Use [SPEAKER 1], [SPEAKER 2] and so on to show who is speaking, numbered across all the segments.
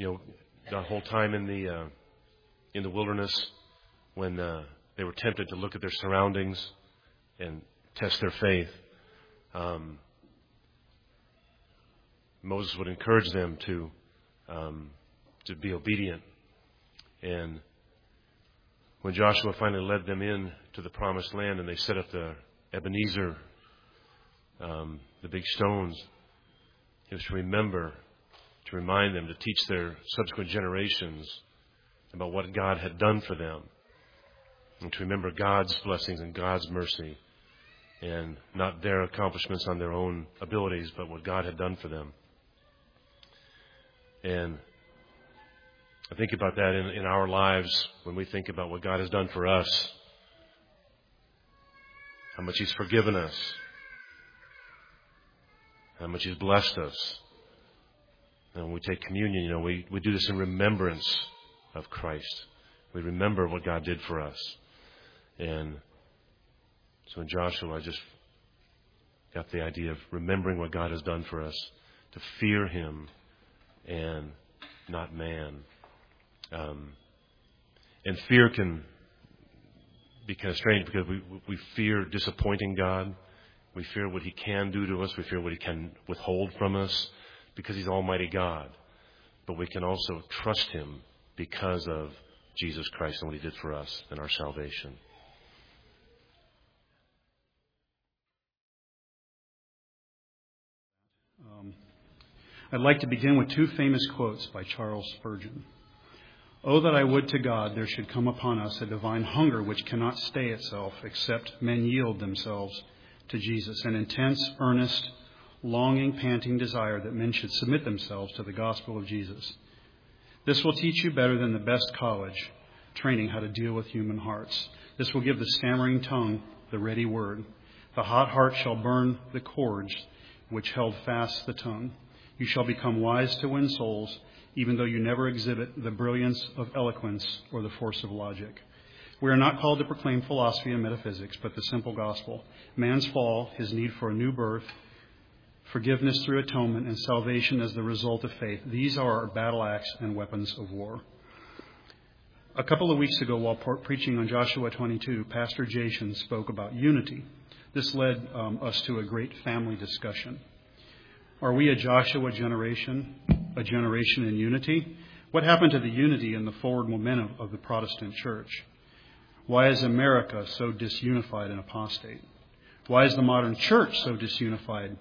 [SPEAKER 1] that whole time in the wilderness when they were tempted to look at their surroundings and test their faith, Moses would encourage them to be obedient. And when Joshua finally led them in to the promised land and they set up the Ebenezer, the big stones, it was to remind them, to teach their subsequent generations about what God had done for them, and to remember God's blessings and God's mercy, and not their accomplishments on their own abilities, but what God had done for them. And I think about that in our lives when we think about what God has done for us, how much He's forgiven us, how much He's blessed us. And when we take communion, we do this in remembrance of Christ. We remember what God did for us. And so in Joshua, I just got the idea of remembering what God has done for us, to fear Him and not man. And fear can be kind of strange because we fear disappointing God. We fear what He can do to us. We fear what He can withhold from us because He's Almighty God. But we can also trust Him because of Jesus Christ and what He did for us and our salvation.
[SPEAKER 2] I'd like to begin with two famous quotes by Charles Spurgeon. "Oh, that I would to God there should come upon us a divine hunger which cannot stay itself except men yield themselves to Jesus, an intense, earnest, longing, panting desire that men should submit themselves to the gospel of Jesus. This will teach you better than the best college training how to deal with human hearts. This will give the stammering tongue the ready word. The hot heart shall burn the cords which held fast the tongue. You shall become wise to win souls, even though you never exhibit the brilliance of eloquence or the force of logic. We are not called to proclaim philosophy and metaphysics, but the simple gospel. Man's fall, his need for a new birth, forgiveness through atonement, and salvation as the result of faith. These are our battle axe and weapons of war." A couple of weeks ago, while preaching on Joshua 22, Pastor Jason spoke about unity. This led us to a great family discussion. Are we a Joshua generation, a generation in unity? What happened to the unity and the forward momentum of the Protestant church? Why is America so disunified and apostate? Why is the modern church so disunified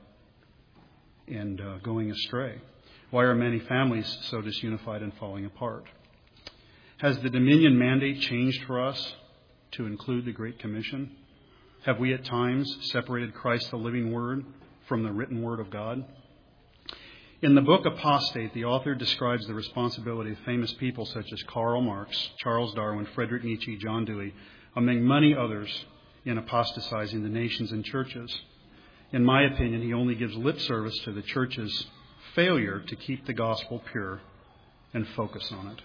[SPEAKER 2] and going astray? Why are many families so disunified and falling apart? Has the Dominion mandate changed for us to include the Great Commission? Have we at times separated Christ, the living Word, from the written Word of God? In the book Apostate, the author describes the responsibility of famous people such as Karl Marx, Charles Darwin, Friedrich Nietzsche, John Dewey, among many others, in apostatizing the nations and churches. In my opinion, he only gives lip service to the church's failure to keep the gospel pure and focus on it.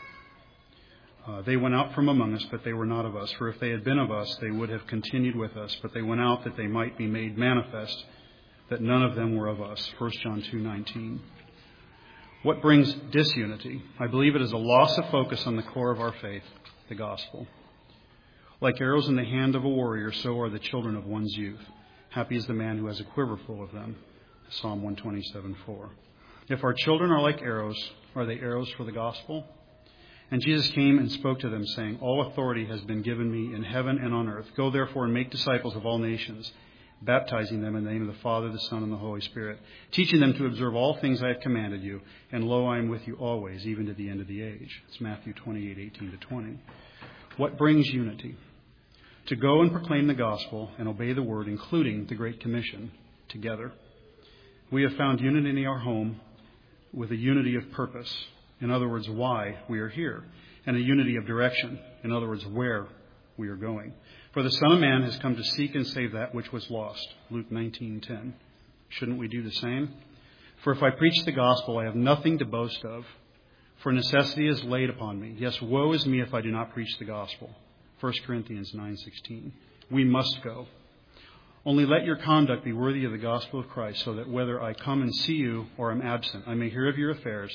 [SPEAKER 2] They went out from among us, but they were not of us. For if they had been of us, they would have continued with us. But they went out that they might be made manifest, that none of them were of us. 1 John 2:19. What brings disunity? I believe it is a loss of focus on the core of our faith, the gospel. Like arrows in the hand of a warrior, so are the children of one's youth. Happy is the man who has a quiver full of them. Psalm 127:4. If our children are like arrows, are they arrows for the gospel? And Jesus came and spoke to them, saying, "All authority has been given me in heaven and on earth. Go therefore and make disciples of all nations, baptizing them in the name of the Father, the Son, and the Holy Spirit, teaching them to observe all things I have commanded you. And lo, I am with you always, even to the end of the age." It's Matthew 28:18-20. What brings unity? To go and proclaim the gospel and obey the word, including the Great Commission, together. We have found unity in our home with a unity of purpose. In other words, why we are here. And a unity of direction. In other words, where we are going. For the Son of Man has come to seek and save that which was lost. Luke 19:10. Shouldn't we do the same? For if I preach the gospel, I have nothing to boast of. For necessity is laid upon me. Yes, woe is me if I do not preach the gospel. 1 Corinthians 9:16. We must go. Only let your conduct be worthy of the gospel of Christ, so that whether I come and see you or am absent, I may hear of your affairs,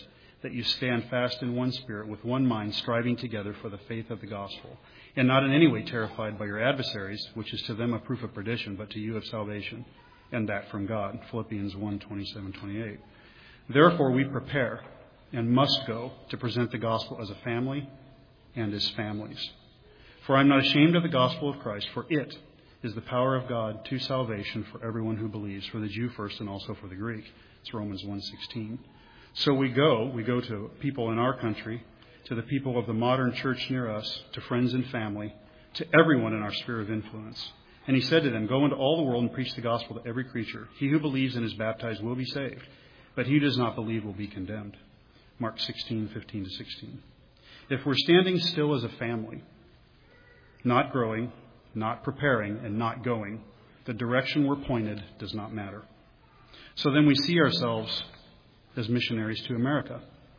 [SPEAKER 2] that you stand fast in one spirit, with one mind, striving together for the faith of the gospel, and not in any way terrified by your adversaries, which is to them a proof of perdition, but to you of salvation, and that from God. Philippians 1:27-28. Therefore we prepare and must go to present the gospel as a family and as families. For I am not ashamed of the gospel of Christ, for it is the power of God to salvation for everyone who believes, for the Jew first and also for the Greek. It's Romans 1:16. So we go to people in our country, to the people of the modern church near us, to friends and family, to everyone in our sphere of influence. And he said to them, go into all the world and preach the gospel to every creature. He who believes and is baptized will be saved, but he who does not believe will be condemned. Mark 16:15-16. If we're standing still as a family, not growing, not preparing, and not going, the direction we're pointed does not matter. So then we see ourselves as missionaries to America.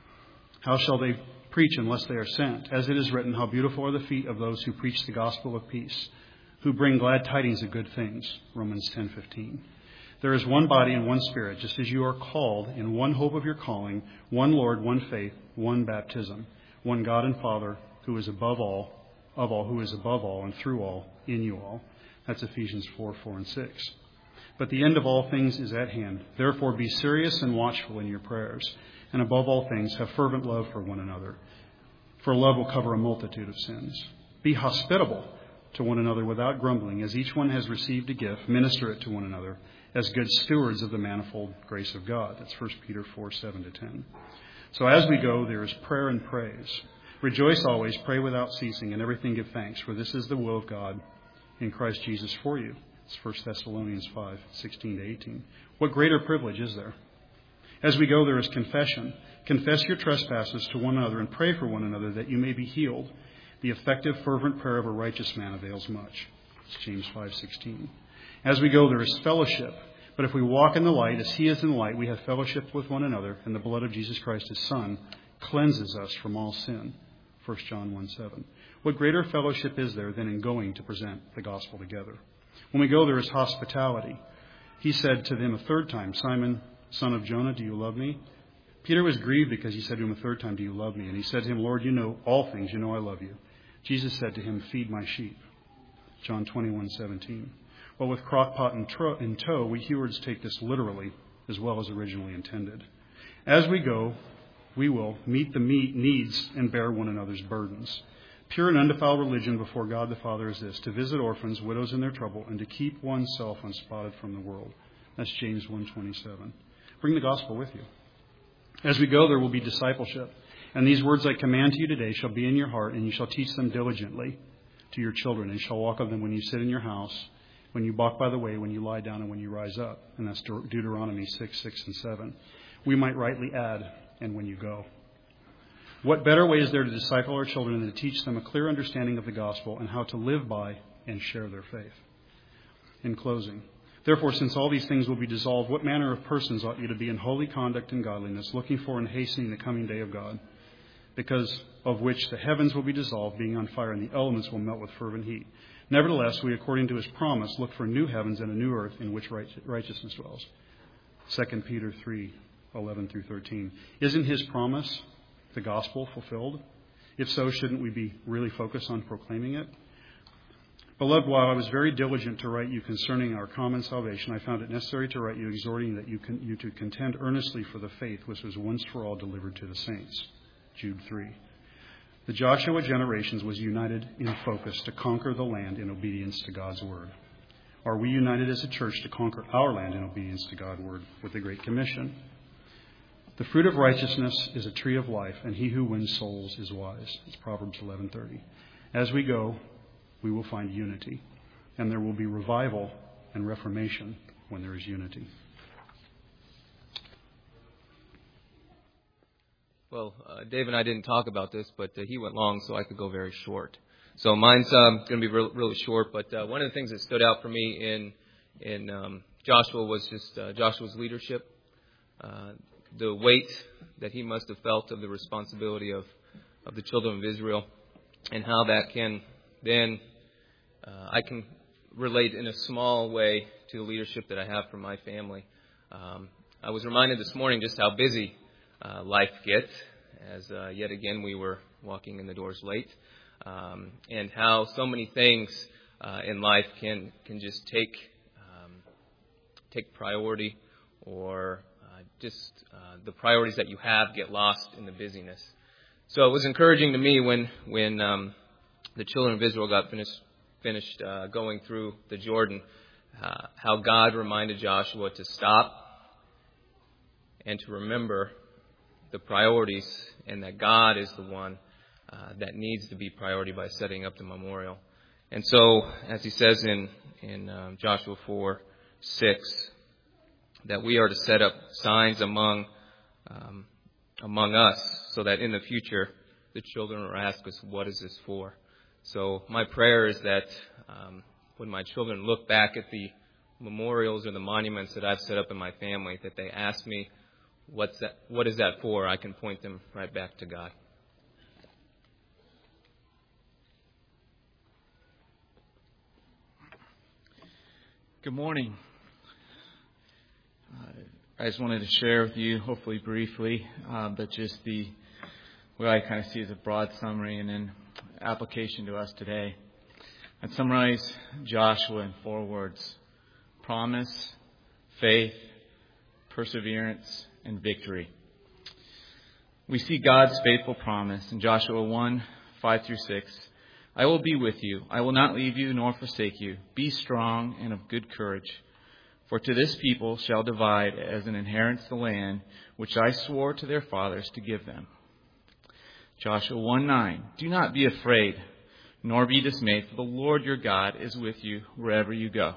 [SPEAKER 2] How shall they preach unless they are sent? As it is written, how beautiful are the feet of those who preach the gospel of peace, who bring glad tidings of good things. Romans 10:15. There is one body and one spirit, just as you are called in one hope of your calling, one Lord, one faith, one baptism, one God and Father, who is above all, of all, who is above all, and through all, in you all. That's Ephesians 4:4-6. But the end of all things is at hand. Therefore be serious and watchful in your prayers. And above all things, have fervent love for one another. For love will cover a multitude of sins. Be hospitable to one another without grumbling. As each one has received a gift, minister it to one another as good stewards of the manifold grace of God. That's 1 Peter 4:7-10. So as we go, there is prayer and praise. Rejoice always, pray without ceasing, and everything give thanks, for this is the will of God in Christ Jesus for you. It's 1 Thessalonians 5:16-18. What greater privilege is there? As we go, there is confession. Confess your trespasses to one another and pray for one another that you may be healed. The effective, fervent prayer of a righteous man avails much. It's James 5:16. As we go, there is fellowship. But if we walk in the light, as he is in the light, we have fellowship with one another, and the blood of Jesus Christ, his Son, cleanses us from all sin. 1 John 1:7. What greater fellowship is there than in going to present the gospel together? When we go, there is hospitality. He said to them a third time, Simon, son of Jonah, do you love me? Peter was grieved because he said to him a third time, do you love me? And he said to him, Lord, you know all things. You know I love you. Jesus said to him, feed my sheep. John 21:17. Well, with crockpot in tow, we Hewards take this literally as well as originally intended. As we go, we will meet the needs and bear one another's burdens. Pure and undefiled religion before God the Father is this, to visit orphans, widows in their trouble, and to keep oneself unspotted from the world. That's James 1:27. Bring the gospel with you. As we go, there will be discipleship. And these words I command to you today shall be in your heart, and you shall teach them diligently to your children, and shall walk of them when you sit in your house, when you walk by the way, when you lie down, and when you rise up. And that's Deuteronomy 6:6-7. We might rightly add, and when you go. What better way is there to disciple our children than to teach them a clear understanding of the gospel and how to live by and share their faith? In closing, therefore, since all these things will be dissolved, what manner of persons ought you to be in holy conduct and godliness, looking for and hastening the coming day of God, because of which the heavens will be dissolved, being on fire, and the elements will melt with fervent heat? Nevertheless, we, according to his promise, look for new heavens and a new earth in which righteousness dwells. 2 Peter 3:11-13. Isn't his promise the gospel fulfilled? If so, shouldn't we be really focused on proclaiming it? Beloved, while I was very diligent to write you concerning our common salvation, I found it necessary to write you exhorting that you to contend earnestly for the faith which was once for all delivered to the saints. Jude 3. The Joshua generations was united in focus to conquer the land in obedience to God's word. Are we united as a church to conquer our land in obedience to God's word with the Great Commission? The fruit of righteousness is a tree of life, and he who wins souls is wise. It's Proverbs 11:30. As we go, we will find unity, and there will be revival and reformation when there is unity.
[SPEAKER 3] Well, Dave and I didn't talk about this, but he went long, so I could go very short. So mine's going to be really short, but one of the things that stood out for me in Joshua was just Joshua's leadership. The weight that he must have felt of the responsibility of the children of Israel, and how that can then, I can relate in a small way to the leadership that I have from my family. I was reminded this morning just how busy life gets, as yet again we were walking in the doors late, and how so many things in life can just take priority, or just the priorities that you have get lost in the busyness. So it was encouraging to me when the children of Israel got finished going through the Jordan, how God reminded Joshua to stop and to remember the priorities, and that God is the one that needs to be priority by setting up the memorial. And so, as he says in Joshua 4:6, that we are to set up signs among us, so that in the future the children will ask us, "What is this for?" So my prayer is that when my children look back at the memorials or the monuments that I've set up in my family, that they ask me, "What is that for?" I can point them right back to God.
[SPEAKER 4] Good morning. I just wanted to share with you, hopefully briefly, but just what I kind of see as a broad summary and then application to us today. I'd summarize Joshua in 4 words: promise, faith, perseverance, and victory. We see God's faithful promise in Joshua 1:5-6. I will be with you. I will not leave you nor forsake you. Be strong and of good courage. For to this people shall divide as an inheritance the land which I swore to their fathers to give them. Joshua 1:9. Do not be afraid, nor be dismayed, for the Lord your God is with you wherever you go.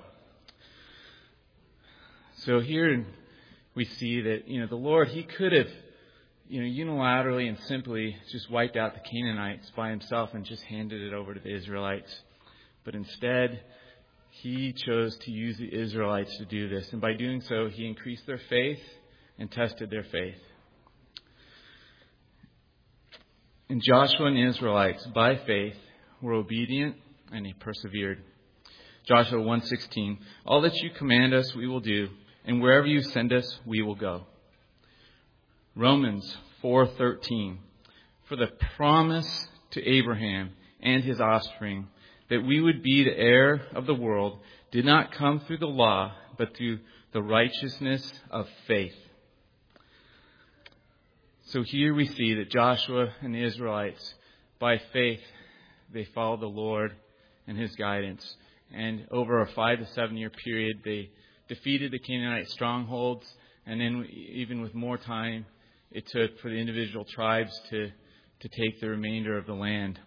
[SPEAKER 4] So here we see that, the Lord, He could have, unilaterally and simply just wiped out the Canaanites by Himself and just handed it over to the Israelites. But instead, He chose to use the Israelites to do this. And by doing so, He increased their faith and tested their faith. And Joshua and the Israelites, by faith, were obedient and they persevered. Joshua 1:16. All that you command us, we will do, and wherever you send us, we will go. Romans 4:13. For the promise to Abraham and his offspring that we would be the heir of the world did not come through the law, but through the righteousness of faith. So here we see that Joshua and the Israelites, by faith, they followed the Lord and His guidance. And over a 5 to 7 year period, they defeated the Canaanite strongholds. And then even with more time, it took for the individual tribes to take the remainder of the land.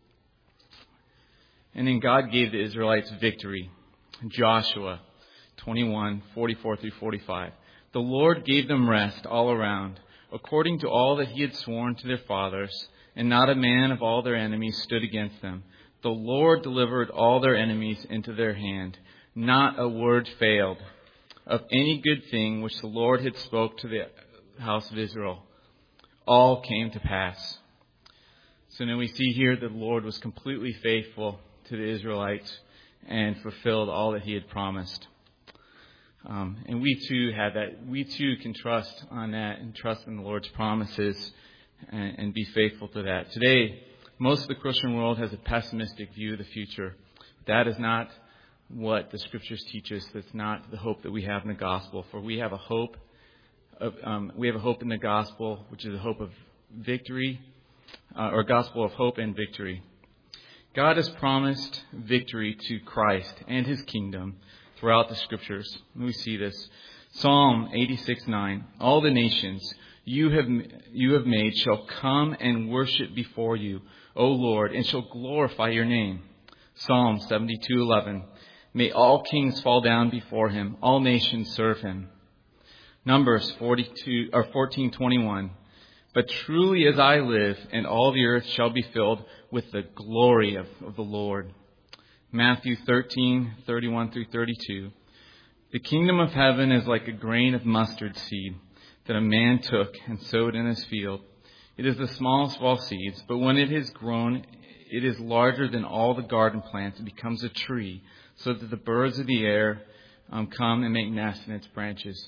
[SPEAKER 4] And then God gave the Israelites victory. Joshua 21:44-45. The Lord gave them rest all around, according to all that He had sworn to their fathers, and not a man of all their enemies stood against them. The Lord delivered all their enemies into their hand. Not a word failed of any good thing which the Lord had spoke to the house of Israel. All came to pass. So now we see here that the Lord was completely faithful to the Israelites and fulfilled all that He had promised. And we too have that. We too can trust on that and trust in the Lord's promises and be faithful to that. Today, most of the Christian world has a pessimistic view of the future. That is not what the Scriptures teach us. That's not the hope that we have in the gospel. For we have a hope in the gospel, which is a hope of victory, or gospel of hope and victory. God has promised victory to Christ and His kingdom throughout the Scriptures. We see this. Psalm 86:9. All the nations you have made shall come and worship before you, O Lord, and shall glorify your name. Psalm 72:11. May all kings fall down before Him, all nations serve Him. Numbers 14:21. But truly as I live, and all the earth shall be filled with the glory of the Lord. Matthew 13:31-32. The kingdom of heaven is like a grain of mustard seed that a man took and sowed in his field. It is the smallest of all seeds, but when it has grown, it is larger than all the garden plants. It becomes a tree, so that the birds of the air come and make nests in its branches.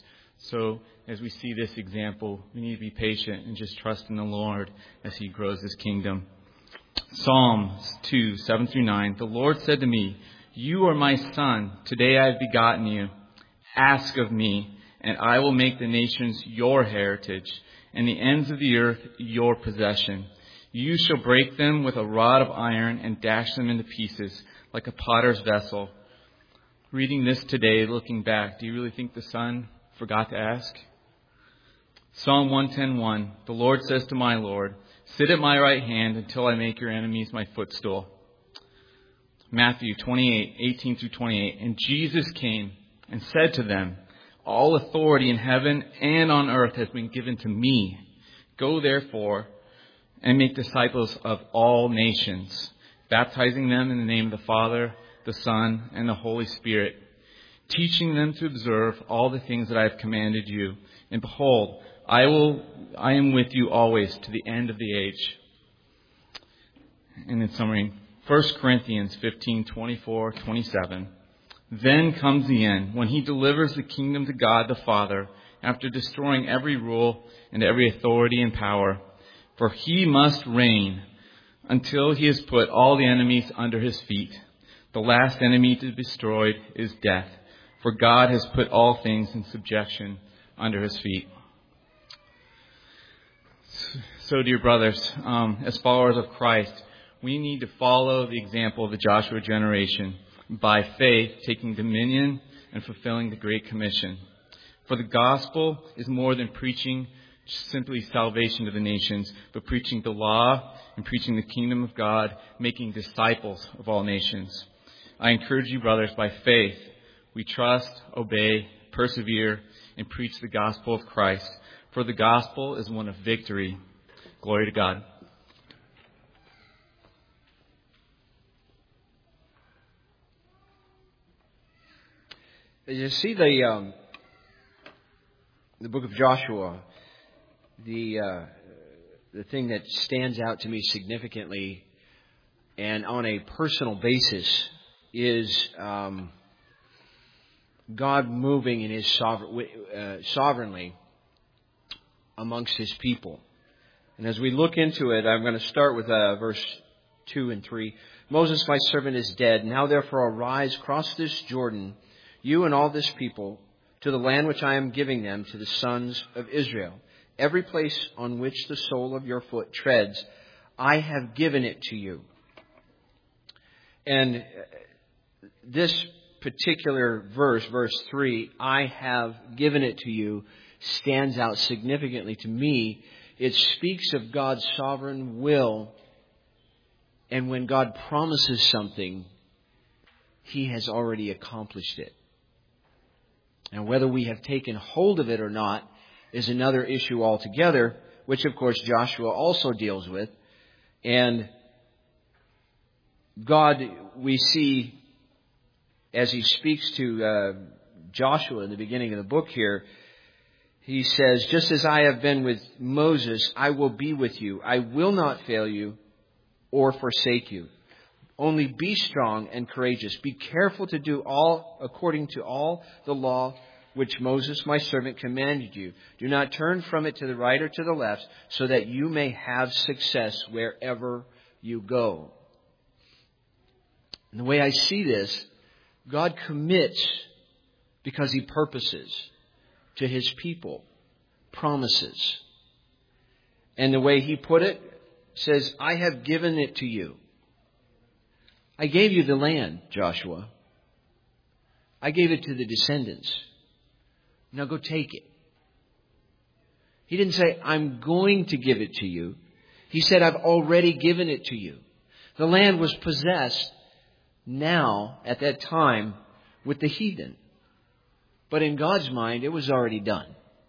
[SPEAKER 4] So as we see this example, we need to be patient and just trust in the Lord as He grows His kingdom. Psalms 2, 7 through 9. The Lord said to me, "You are my son. Today I have begotten you. Ask of me, and I will make the nations your heritage, and the ends of the earth your possession. You shall break them with a rod of iron and dash them into pieces like a potter's vessel." Reading this today, looking back, do you really think the son forgot to ask? Psalm 110:1. The Lord says to my Lord, "Sit at my right hand until I make your enemies my footstool." Matthew 28:18 through 28. And Jesus came and said to them, "All authority in heaven and on earth has been given to me. Go therefore and make disciples of all nations, baptizing them in the name of the Father, the Son, and the Holy Spirit, teaching them to observe all the things that I have commanded you. And behold, I am with you always to the end of the age." And in summary, 1 Corinthians 15:24-27. Then comes the end, when He delivers the kingdom to God the Father, after destroying every rule and every authority and power. For He must reign until He has put all the enemies under His feet. The last enemy to be destroyed is death, for God has put all things in subjection under His feet. So, dear brothers, as followers of Christ, we need to follow the example of the Joshua generation, by faith taking dominion and fulfilling the Great Commission. For the gospel is more than preaching simply salvation to the nations, but preaching the law and preaching the kingdom of God, making disciples of all nations. I encourage you, brothers, by faith, we trust, obey, persevere, and preach the gospel of Christ. For the gospel is one of victory. Glory to God.
[SPEAKER 5] As you see the book of Joshua, the thing that stands out to me significantly and on a personal basis is God moving in His sovereignly amongst His people. And as we look into it, I'm going to start with verse 2 and 3. "Moses, my servant, is dead. Now therefore arise, cross this Jordan, you and all this people, to the land which I am giving them to the sons of Israel. Every place on which the sole of your foot treads, I have given it to you." And this particular verse, verse 3, "I have given it to you," stands out significantly to me. It speaks of God's sovereign will. And when God promises something, He has already accomplished it. And whether we have taken hold of it or not is another issue altogether, which of course Joshua also deals with. And God, we see, as He speaks to Joshua in the beginning of the book here, He says, "Just as I have been with Moses, I will be with you. I will not fail you or forsake you. Only be strong and courageous. Be careful to do all according to all the law which Moses, my servant, commanded you. Do not turn from it to the right or to the left, so that you may have success wherever you go." And the way I see this, God commits because He purposes to His people, promises. And the way He put it says, "I have given it to you." I gave you the land, Joshua. I gave it to the descendants. Now go take it. He didn't say, "I'm going to give it to you." He said, "I've already given it to you." The land was possessed now, at that time, with the heathen. But in God's mind, it was already done.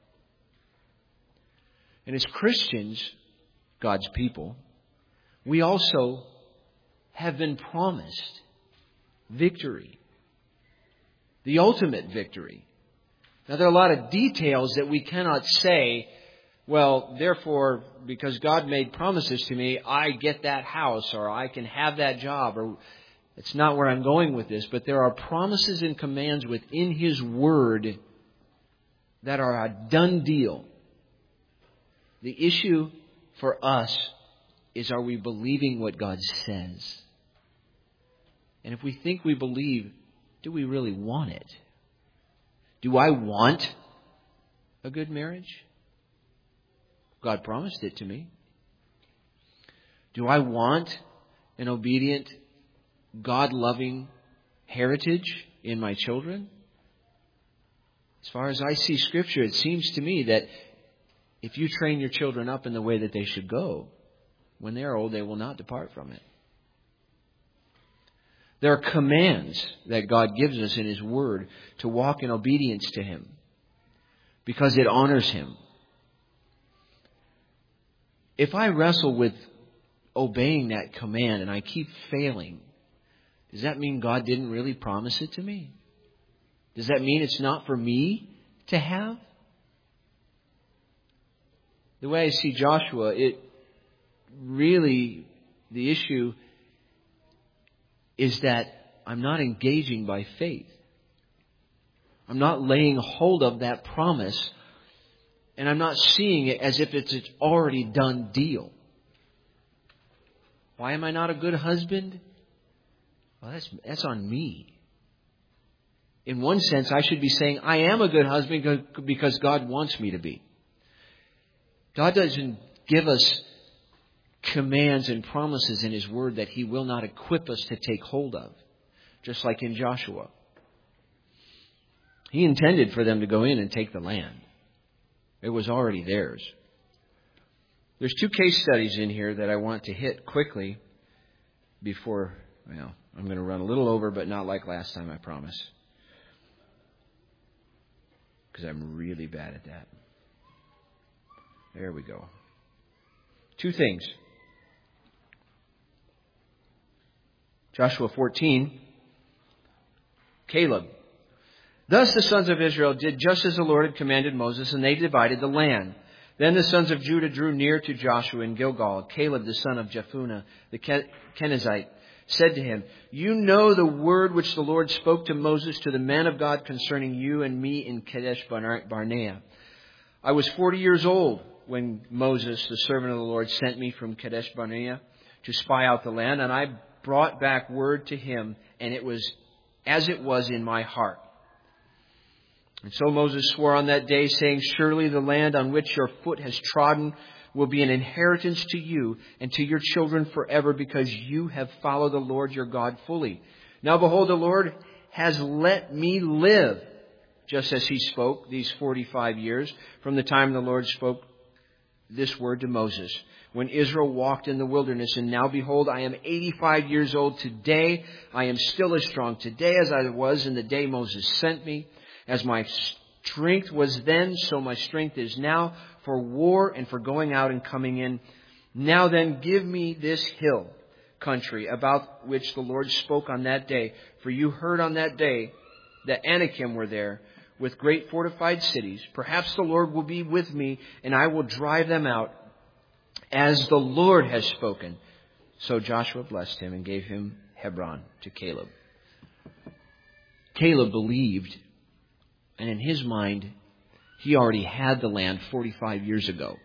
[SPEAKER 5] And as Christians, God's people, we also have been promised victory. The ultimate victory. Now, there are a lot of details that we cannot say, well, therefore, because God made promises to me, I get that house, or I can have that job, or it's not where I'm going with this, but there are promises and commands within His Word that are a done deal. The issue for us is, are we believing what God says? And if we think we believe, do we really want it? Do I want a good marriage? God promised it to me. Do I want an obedient, God-loving heritage in my children? As far as I see Scripture, it seems to me that if you train your children up in the way that they should go, when they are old, they will not depart from it. There are commands that God gives us in His Word to walk in obedience to Him because it honors Him. If I wrestle with obeying that command and I keep failing, does that mean God didn't really promise it to me? Does that mean it's not for me to have? The way I see Joshua, the issue is that I'm not engaging by faith. I'm not laying hold of that promise, and I'm not seeing it as if it's an already done deal. Why am I not a good husband? Well, that's on me. In one sense, I should be saying, I am a good husband because God wants me to be. God doesn't give us commands and promises in His Word that He will not equip us to take hold of. Just like in Joshua. He intended for them to go in and take the land. It was already theirs. There's two case studies in here that I want to hit quickly before, I'm going to run a little over, but not like last time, I promise. Because I'm really bad at that. There we go. Two things. Joshua 14, Caleb. Thus the sons of Israel did just as the Lord had commanded Moses, and they divided the land. Then the sons of Judah drew near to Joshua in Gilgal. Caleb, the son of Jephunneh, the Kenizzite, said to him, You know the word which the Lord spoke to Moses, to the man of God, concerning you and me in Kadesh Barnea. I was 40 years old when Moses, the servant of the Lord, sent me from Kadesh Barnea to spy out the land, and I brought back word to him, and it was as it was in my heart. And so Moses swore on that day, saying, Surely the land on which your foot has trodden will be an inheritance to you and to your children forever, because you have followed the Lord your God fully. Now behold, the Lord has let me live, just as He spoke these 45 years, from the time the Lord spoke this word to Moses, when Israel walked in the wilderness. And now behold, I am 85 years old today. I am still as strong today as I was in the day Moses sent me. As my strength was then, so my strength is now, for war and for going out and coming in. Now then, give me this hill country about which the Lord spoke on that day. For you heard on that day that Anakim were there with great fortified cities. Perhaps the Lord will be with me, and I will drive them out as the Lord has spoken. So Joshua blessed him and gave him Hebron to Caleb. Caleb believed. And in his mind, he already had the land 45 years ago.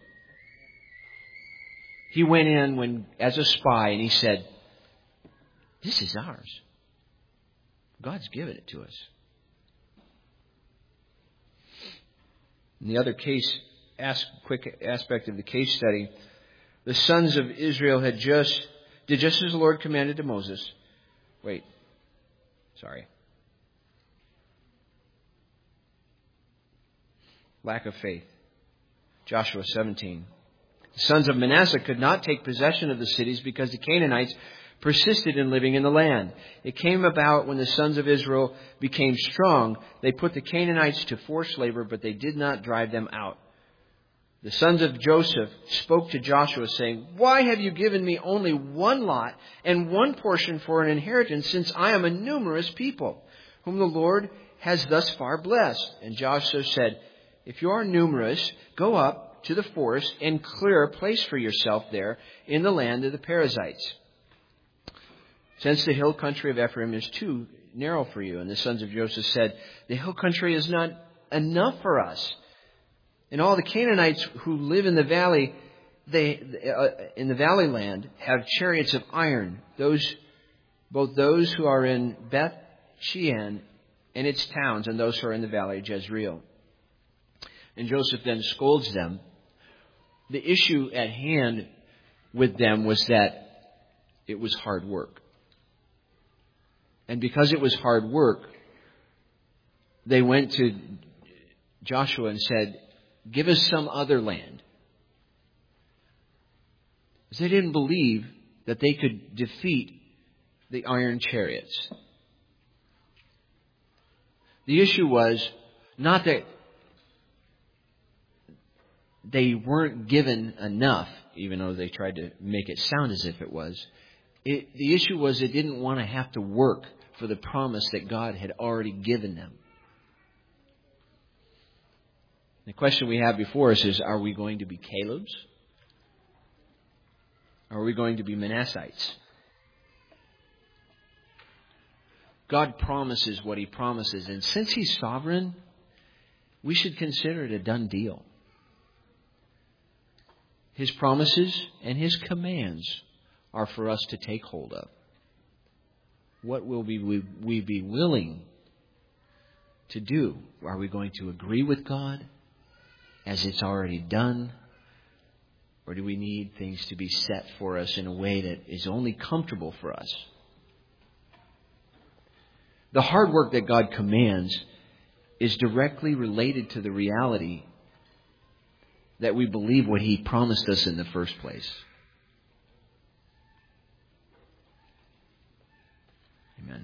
[SPEAKER 5] He went in as a spy and he said, This is ours. God's given it to us. And the other quick aspect of the case study, the sons of Israel did just as the Lord commanded to Moses. Lack of faith. Joshua 17. The sons of Manasseh could not take possession of the cities because the Canaanites persisted in living in the land. It came about when the sons of Israel became strong, they put the Canaanites to forced labor, but they did not drive them out. The sons of Joseph spoke to Joshua, saying, Why have you given me only one lot and one portion for an inheritance, since I am a numerous people, whom the Lord has thus far blessed? And Joshua said, If you are numerous, go up to the forest and clear a place for yourself there in the land of the Perizzites, since the hill country of Ephraim is too narrow for you. And the sons of Joseph said, The hill country is not enough for us. And all the Canaanites who live in the valley, in the valley land, have chariots of iron. Both those who are in Beth Shean and its towns, and those who are in the valley of Jezreel. And Joseph then scolds them. The issue at hand with them was that it was hard work. And because it was hard work, they went to Joshua and said, "Give us some other land." Because they didn't believe that they could defeat the iron chariots. The issue was not that they weren't given enough, even though they tried to make it sound as if it was. The issue was they didn't want to have to work for the promise that God had already given them. The question we have before us is, are we going to be Caleb's? Or are we going to be Manassites? God promises what He promises, and since He's sovereign, we should consider it a done deal. His promises and His commands are for us to take hold of. What will we be willing to do? Are we going to agree with God as it's already done? Or do we need things to be set for us in a way that is only comfortable for us? The hard work that God commands is directly related to the reality that we believe what He promised us in the first place. Amen.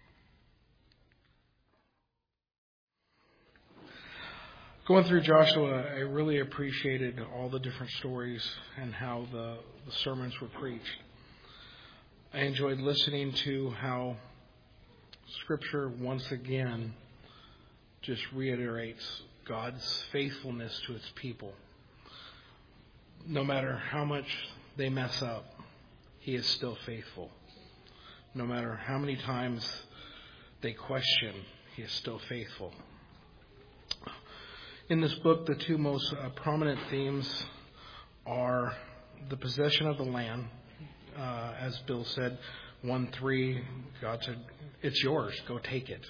[SPEAKER 6] Going through Joshua, I really appreciated all the different stories and how the sermons were preached. I enjoyed listening to how Scripture once again just reiterates God's faithfulness to its people. No matter how much they mess up, He is still faithful. No matter how many times they question, He is still faithful. In this book, the two most prominent themes are the possession of the land. As Bill said, 1:3, God said, "It's yours, go take it."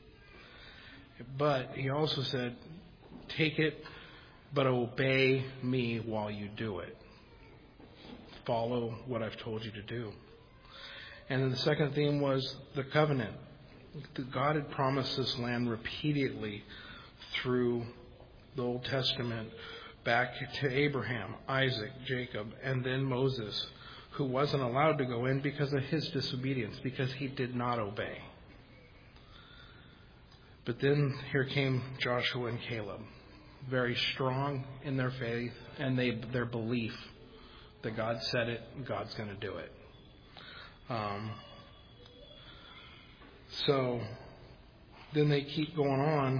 [SPEAKER 6] But He also said, "Take it, but obey me while you do it. Follow what I've told you to do." And then the second theme was the covenant. God had promised this land repeatedly through the Old Testament back to Abraham, Isaac, Jacob, and then Moses, who wasn't allowed to go in because of his disobedience, because he did not obey. But then here came Joshua and Caleb, very strong in their faith and their belief that God said it, God's going to do it. So then they keep going on.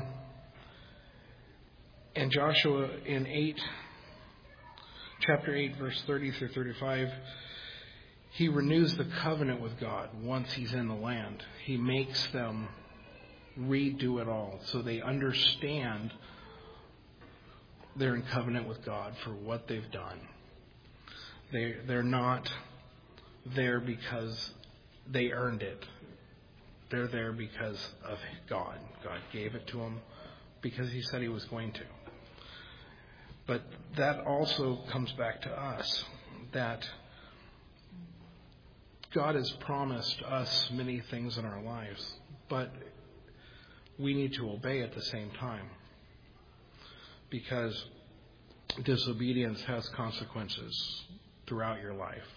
[SPEAKER 6] And Joshua in chapter 8, verse 30 through 35, he renews the covenant with God once he's in the land. He makes them redo it all so they understand they're in covenant with God for what they've done. They're not there because they earned it. They're there because of God. God gave it to them because He said He was going to. But that also comes back to us, that God has promised us many things in our lives, but we need to obey at the same time, because disobedience has consequences throughout your life.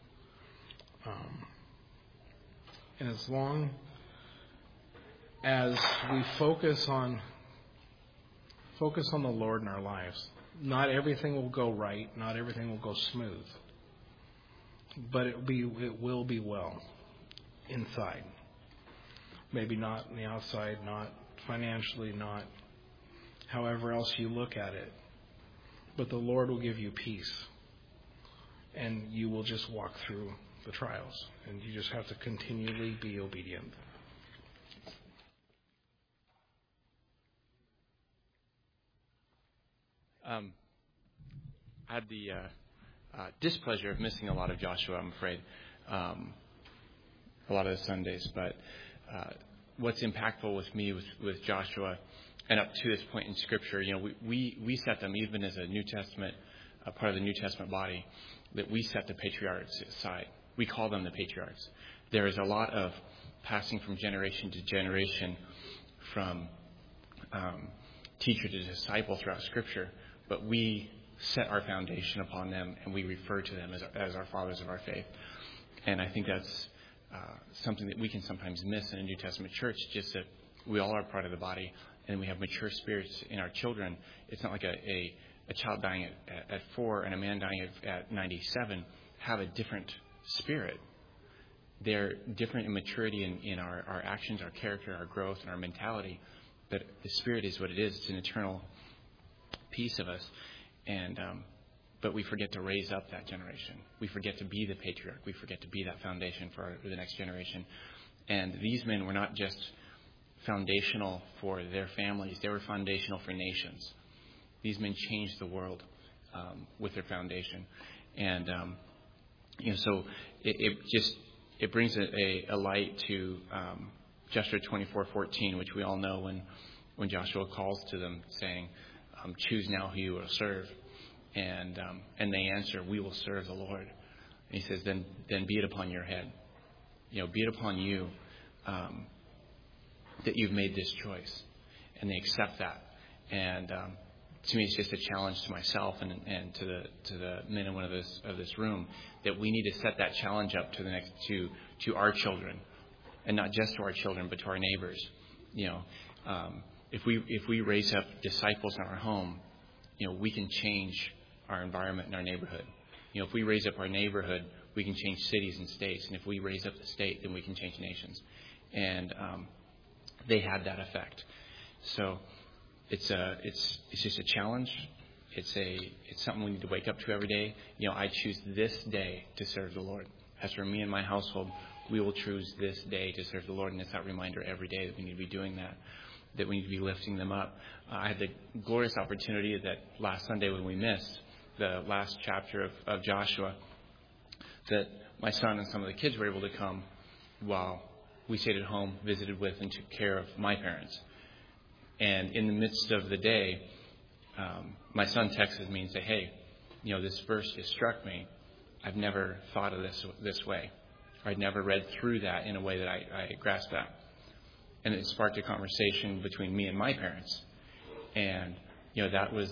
[SPEAKER 6] And as long as we focus on the Lord in our lives, not everything will go right, not everything will go smooth, but it will be well inside. Maybe not on the outside, not financially, not however else you look at it. But the Lord will give you peace, and you will just walk through the trials, and you just have to continually be obedient.
[SPEAKER 4] I had the displeasure of missing a lot of Joshua, I'm afraid, a lot of the Sundays. But what's impactful with me with Joshua, and up to this point in Scripture, we set them, even as a New Testament, part of the New Testament body, that we set the patriarchs aside. We call them the patriarchs. There is a lot of passing from generation to generation, from teacher to disciple throughout Scripture, but we set our foundation upon them, and we refer to them as our fathers of our faith. And I think that's something that we can sometimes miss in a New Testament church, just that we all are part of the body, and we have mature spirits in our children. It's not like a child dying at 4 and a man dying at 97 have a different spirit. They're different in maturity in our actions, our character, our growth, and our mentality. But the Spirit is what it is. It's an eternal piece of us. And but we forget to raise up that generation. We forget to be the patriarch. We forget to be that foundation for the next generation. And these men were not just foundational for their families. They were foundational for nations. These men changed the world with their foundation. And, so it brings a light to Joshua 24:14, which we all know when Joshua calls to them saying, choose now who you will serve. And they answer, we will serve the Lord. And he says, then be it upon your head. Be it upon you that you've made this choice. And they accept that. And to me, it's just a challenge to myself and to the men and women of this room, that we need to set that challenge up to our children, and not just to our children, but to our neighbors. If we raise up disciples in our home, we can change our environment in our neighborhood. If we raise up our neighborhood, we can change cities and states, and if we raise up the state, then we can change nations. And they had that effect. So it's just a challenge. It's something we need to wake up to every day. I choose this day to serve the Lord. As for me and my household, we will choose this day to serve the Lord, and it's that reminder every day that we need to be doing that we need to be lifting them up. I had the glorious opportunity that last Sunday when we missed the last chapter of Joshua, that my son and some of the kids were able to come while we stayed at home, visited with, and took care of my parents. And in the midst of the day, my son texted me and said, hey, this verse just struck me. I've never thought of this way. I'd never read through that in a way that I grasped that. And it sparked a conversation between me and my parents. And, that was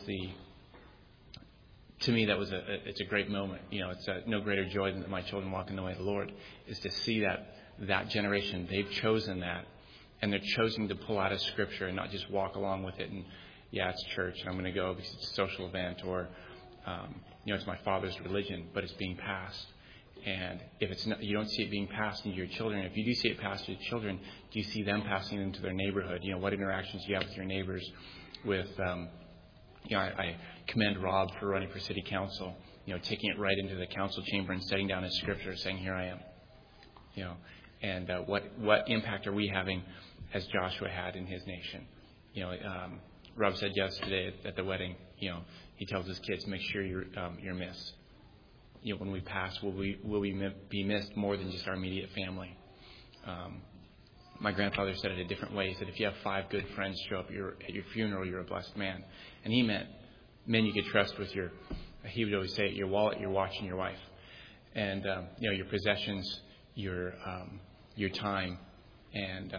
[SPEAKER 4] to me, it's a great moment. It's no greater joy than that my children walk in the way of the Lord, is to see that generation, they've chosen that. And they're choosing to pull out of Scripture and not just walk along with it. And, it's church, and I'm going to go because it's a social event, or, it's my father's religion, but it's being passed. And if it's not, you don't see it being passed into your children. If you do see it passed to your children, do you see them passing it into their neighborhood? What interactions do you have with your neighbors? With, I commend Rob for running for city council. Taking it right into the council chamber and setting down his Scripture, saying, "Here I am." And what impact are we having as Joshua had in his nation? Rob said yesterday at the wedding, he tells his kids, make sure you're missed. When we pass, will we be missed more than just our immediate family? My grandfather said it a different way. He said, if you have 5 good friends show up at your funeral, you're a blessed man. And he meant men you could trust with he would always say, your wallet, your watch, and your wife. And, your possessions, your time, and,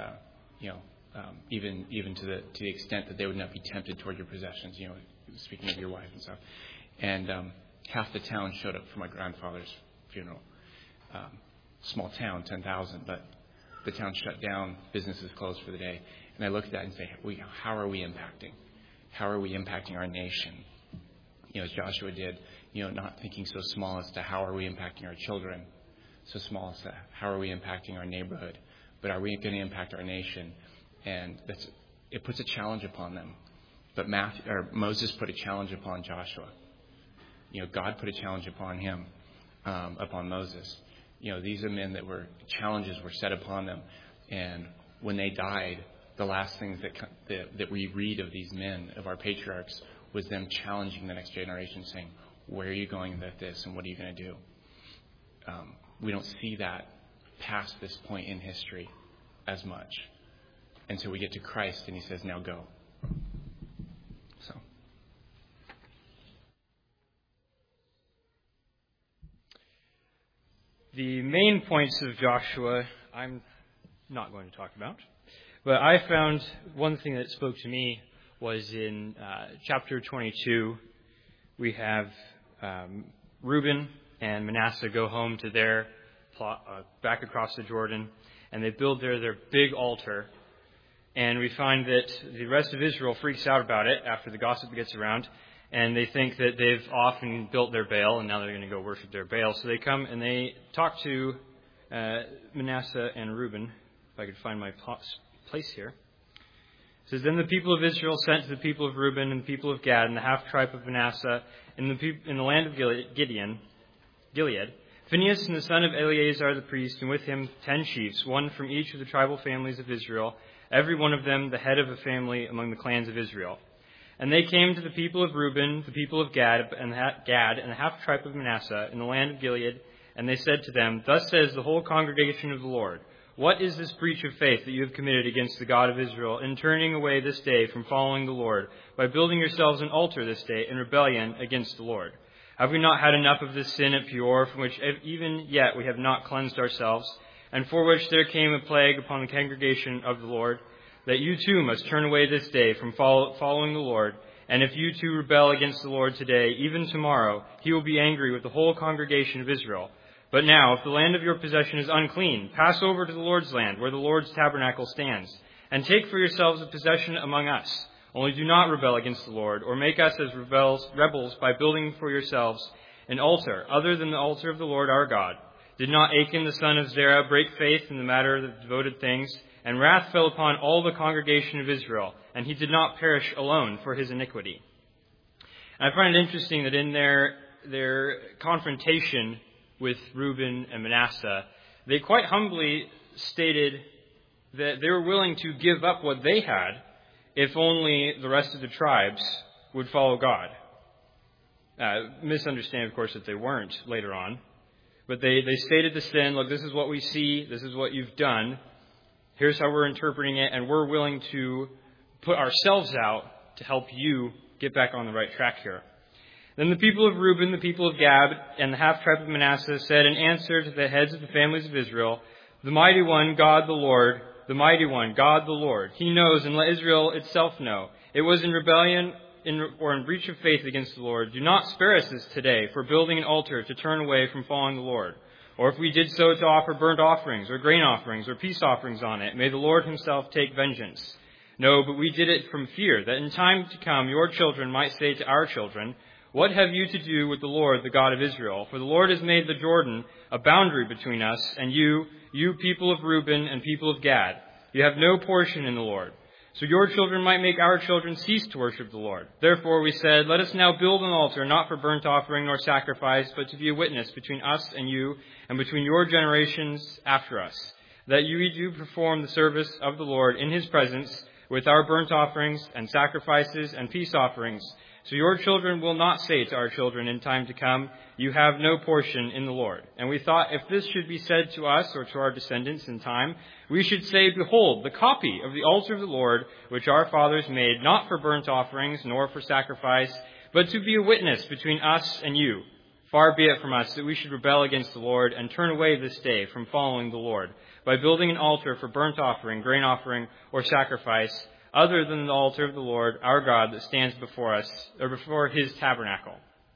[SPEAKER 4] even to the extent that they would not be tempted toward your possessions, speaking of your wife and stuff. And half the town showed up for my grandfather's funeral. Small town, 10,000, but the town shut down, businesses closed for the day. And I look at that and say, how are we impacting? How are we impacting our nation? As Joshua did, not thinking so small as to how are we impacting our children, so small as to how are we impacting our neighborhood, but are we going to impact our nation? And it puts a challenge upon them. But Moses put a challenge upon Joshua. God put a challenge upon him, upon Moses. These are men challenges were set upon them. And when they died, the last things that we read of these men, of our patriarchs, was them challenging the next generation, saying, where are you going with this and what are you going to do? We don't see that past this point in history as much. And so we get to Christ and he says, now go. So.
[SPEAKER 7] The main points of Joshua I'm not going to talk about. But I found one thing that spoke to me was in chapter 22, we have Reuben and Manasseh go home to their plot back across the Jordan, and they build their big altar. And we find that the rest of Israel freaks out about it after the gossip gets around, and they think that they've often built their Baal, and now they're going to go worship their Baal. So they come and they talk to Manasseh and Reuben, if I could find my place here. It says, then the people of Israel sent to the people of Reuben and the people of Gad and the half-tribe of Manasseh in the land of Gilead, Phinehas and the son of Eleazar the priest, and with him 10 chiefs, one from each of the tribal families of Israel, every one of them the head of a family among the clans of Israel. And they came to the people of Reuben, the people of Gad, and the half-tribe of Manasseh in the land of Gilead, and they said to them, thus says the whole congregation of the Lord, what is this breach of faith that you have committed against the God of Israel in turning away this day from following the Lord, by building yourselves an altar this day in rebellion against the Lord? Have we not had enough of this sin at Peor, from which even yet we have not cleansed ourselves, and for which there came a plague upon the congregation of the Lord, that you too must turn away this day from following the Lord? And if you too rebel against the Lord today, even tomorrow, he will be angry with the whole congregation of Israel. But now, if the land of your possession is unclean, pass over to the Lord's land, where the Lord's tabernacle stands, and take for yourselves a possession among us. Only do not rebel against the Lord, or make us as rebels by building for yourselves an altar, other than the altar of the Lord our God. Did not Achan the son of Zerah break faith in the matter of the devoted things? And wrath fell upon all the congregation of Israel, and he did not perish alone for his iniquity. And I find it interesting that in their confrontation with Reuben and Manasseh, they quite humbly stated that they were willing to give up what they had if only the rest of the tribes would follow God. Misunderstand, of course, that they weren't later on. But they stated the sin, look, this is what we see, this is what you've done, here's how we're interpreting it, and we're willing to put ourselves out to help you get back on the right track here. Then the people of Reuben, the people of Gad, and the half-tribe of Manasseh said in answer to the heads of the families of Israel, the mighty one, God the Lord, the mighty one, God the Lord. He knows, and let Israel itself know. It was in rebellion or in breach of faith against the Lord. Do not spare us this today for building an altar to turn away from following the Lord. Or if we did so to offer burnt offerings or grain offerings or peace offerings on it, may the Lord himself take vengeance. No, but we did it from fear, that in time to come your children might say to our children, what have you to do with the Lord, the God of Israel? For the Lord has made the Jordan a boundary between us and you people of Reuben and people of Gad. You have no portion in the Lord. So your children might make our children cease to worship the Lord. Therefore we said, let us now build an altar, not for burnt offering nor sacrifice, but to be a witness between us and you, and between your generations after us, that you do perform the service of the Lord in his presence with our burnt offerings and sacrifices and peace offerings. So your children will not say to our children in time to come, you have no portion in the Lord. And we thought if this should be said to us or to our descendants in time, we should say, behold, the copy of the altar of the Lord, which our fathers made, not for burnt offerings nor for sacrifice, but to be a witness between us and you. Far be it from us that we should rebel against the Lord and turn away this day from following the Lord by building an altar for burnt offering, grain offering, or sacrifice, other than the altar of the Lord, our God, that stands before us, or before his tabernacle.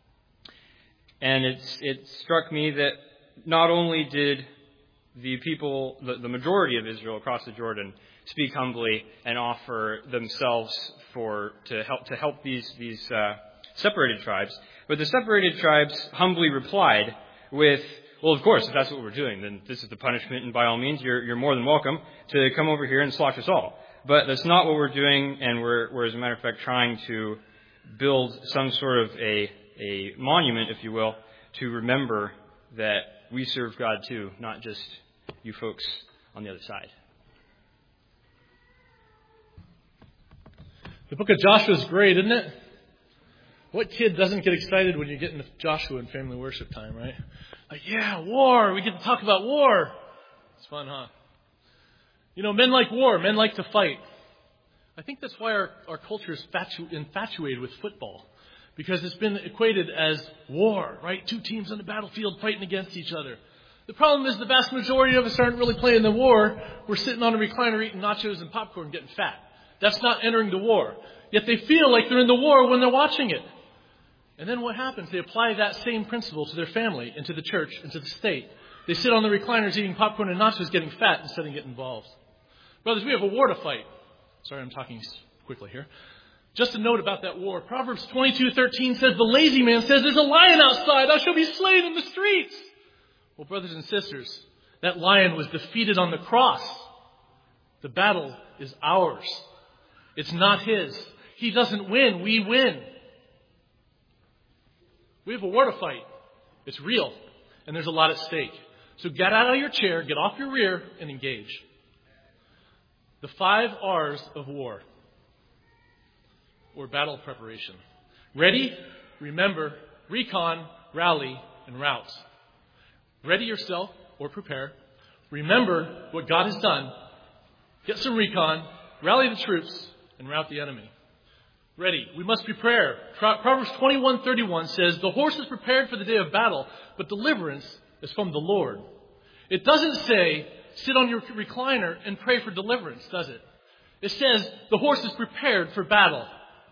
[SPEAKER 7] And it struck me that not only did the people, the majority of Israel across the Jordan, speak humbly and offer themselves to help these separated tribes, but the separated tribes humbly replied with, well, of course, if that's what we're doing, then this is the punishment, and by all means, you're more than welcome to come over here and slaughter us all. But that's not what we're doing, and we're as a matter of fact, trying to build some sort of a monument, if you will, to remember that we serve God too, not just you folks on the other side.
[SPEAKER 8] The book of Joshua is great, isn't it? What kid doesn't get excited when you get into Joshua and family worship time, right? Like, yeah, war. We get to talk about war. It's fun, huh? You know, men like war. Men like to fight. I think that's why our culture is infatuated with football. Because it's been equated as war, right? Two teams on the battlefield fighting against each other. The problem is the vast majority of us aren't really playing the war. We're sitting on a recliner eating nachos and popcorn getting fat. That's not entering the war. Yet they feel like they're in the war when they're watching it. And then what happens? They apply that same principle to their family and to the church and to the state. They sit on the recliners eating popcorn and nachos getting fat instead of getting involved. Brothers, we have a war to fight. Sorry, I'm talking quickly here. Just a note about that war. Proverbs 22:13 says, the lazy man says, there's a lion outside. I shall be slain in the streets. Well, brothers and sisters, that lion was defeated on the cross. The battle is ours. It's not his. He doesn't win. We win. We have a war to fight. It's real. And there's a lot at stake. So get out of your chair, get off your rear, and engage. The 5 R's of war, or battle preparation. Ready, remember, recon, rally, and rout. Ready yourself, or prepare. Remember what God has done. Get some recon, rally the troops, and rout the enemy. Ready. We must prepare. Proverbs 21:31 says, the horse is prepared for the day of battle, but deliverance is from the Lord. It doesn't say, sit on your recliner and pray for deliverance, does it? It says, the horse is prepared for battle.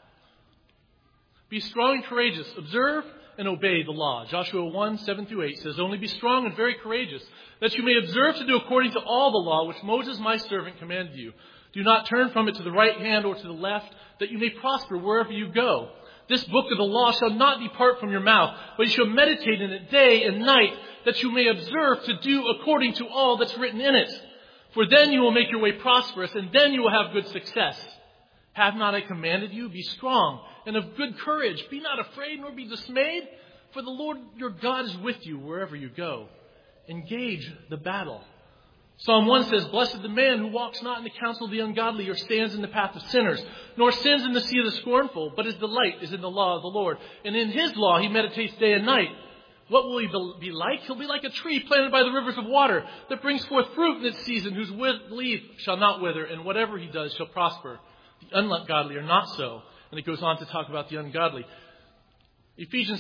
[SPEAKER 8] Be strong and courageous. Observe and obey the law. Joshua 1:7-8 says, only be strong and very courageous, that you may observe to do according to all the law which Moses my servant commanded you. Do not turn from it to the right hand or to the left, that you may prosper wherever you go. This book of the law shall not depart from your mouth, but you shall meditate in it day and night, that you may observe to do according to all that's written in it. For then you will make your way prosperous, and then you will have good success. Have not I commanded you? Be strong and of good courage. Be not afraid nor be dismayed, for the Lord your God is with you wherever you go. Engage the battle. Psalm 1 says, blessed the man who walks not in the counsel of the ungodly, or stands in the path of sinners, nor sins in the seat of the scornful, but his delight is in the law of the Lord. And in his law he meditates day and night. What will he be like? He'll be like a tree planted by the rivers of water, that brings forth fruit in its season, whose leaf shall not wither, and whatever he does shall prosper. The ungodly are not so. And it goes on to talk about the ungodly. Ephesians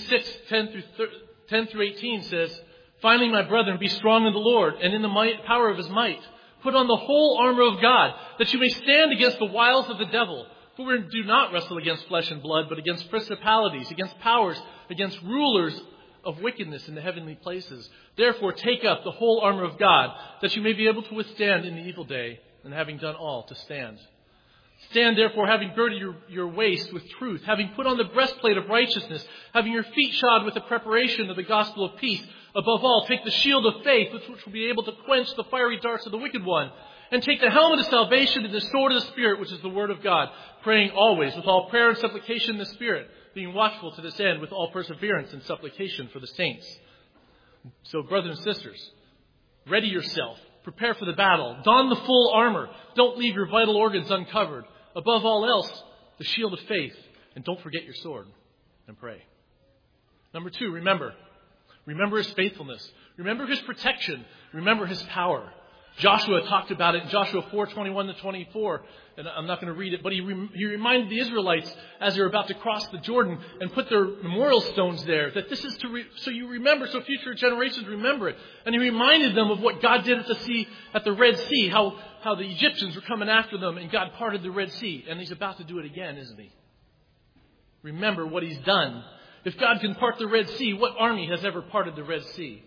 [SPEAKER 8] 6:10-18 says, finally, my brethren, be strong in the Lord and in the power of his might. Put on the whole armor of God, that you may stand against the wiles of the devil. For we do not wrestle against flesh and blood, but against principalities, against powers, against rulers of wickedness in the heavenly places. Therefore, take up the whole armor of God, that you may be able to withstand in the evil day, and having done all, to stand. Stand therefore, having girded your waist with truth, having put on the breastplate of righteousness, having your feet shod with the preparation of the gospel of peace. Above all, take the shield of faith, with which will be able to quench the fiery darts of the wicked one. And take the helmet of salvation and the sword of the Spirit, which is the word of God, praying always with all prayer and supplication in the Spirit, being watchful to this end with all perseverance and supplication for the saints. So, brothers and sisters, ready yourself. Prepare for the battle. Don the full armor. Don't leave your vital organs uncovered. Above all else, the shield of faith. And don't forget your sword. And pray. Number 2, remember. Remember his faithfulness. Remember his protection. Remember his power. Joshua talked about it in Joshua 4:21-24. And I'm not going to read it, but he reminded the Israelites as they're about to cross the Jordan and put their memorial stones there, that this is so you remember, so future generations remember it. And he reminded them of what God did at the Red Sea, how the Egyptians were coming after them and God parted the Red Sea. And he's about to do it again, isn't he? Remember what he's done. If God can part the Red Sea, what army has ever parted the Red Sea?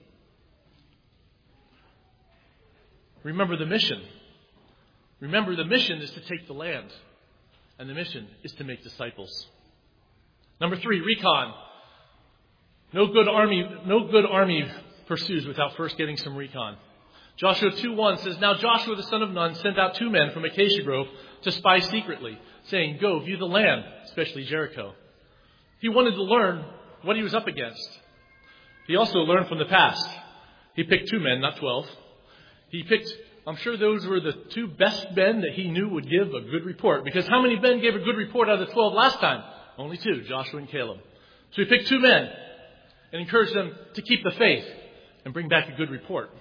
[SPEAKER 8] Remember the mission. Remember, the mission is to take the land. And the mission is to make disciples. Number 3, recon. No good army pursues without first getting some recon. Joshua 2:1 says, now Joshua the son of Nun sent out 2 men from Acacia Grove to spy secretly, saying, go view the land, especially Jericho. He wanted to learn what he was up against. He also learned from the past. He picked 2 men, not 12. I'm sure those were the 2 best men that he knew would give a good report. Because how many men gave a good report out of the 12 last time? Only 2, Joshua and Caleb. So he picked 2 men and encouraged them to keep the faith and bring back a good report.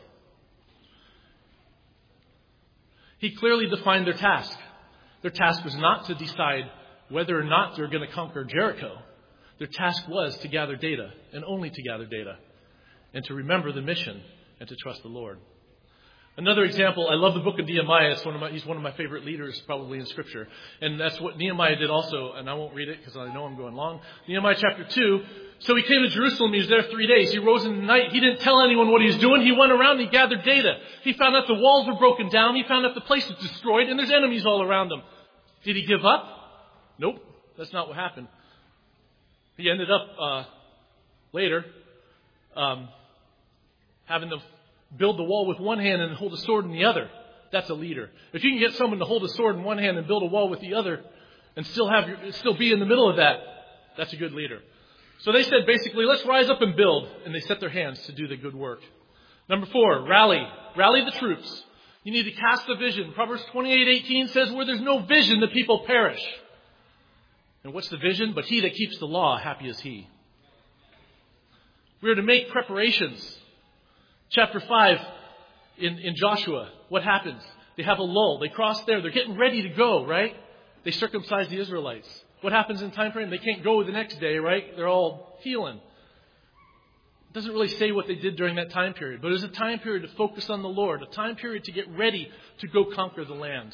[SPEAKER 8] He clearly defined their task. Their task was not to decide whether or not they're going to conquer Jericho. Their task was to gather data, and only to gather data, and to remember the mission and to trust the Lord. Another example, I love the book of Nehemiah. He's one of my favorite leaders probably in Scripture. And that's what Nehemiah did also, and I won't read it because I know I'm going long. Nehemiah chapter 2. So he came to Jerusalem. He was there 3 days. He rose in the night. He didn't tell anyone what he was doing. He went around and he gathered data. He found out the walls were broken down. He found out the place was destroyed and there's enemies all around him. Did he give up? Nope. That's not what happened. He ended up later having to build the wall with one hand and hold a sword in the other. That's a leader. If you can get someone to hold a sword in one hand and build a wall with the other and still be in the middle of that, that's a good leader. So they said basically, let's rise up and build. And they set their hands to do the good work. Number 4, rally. Rally the troops. You need to cast the vision. Proverbs 28:18 says, where there's no vision, the people perish. And what's the vision? But he that keeps the law, happy is he. We are to make preparations. Chapter 5 in Joshua, what happens? They have a lull. They cross there. They're getting ready to go, right? They circumcise the Israelites. What happens in time frame? They can't go the next day, right? They're all healing. It doesn't really say what they did during that time period, but it was a time period to focus on the Lord, a time period to get ready to go conquer the land.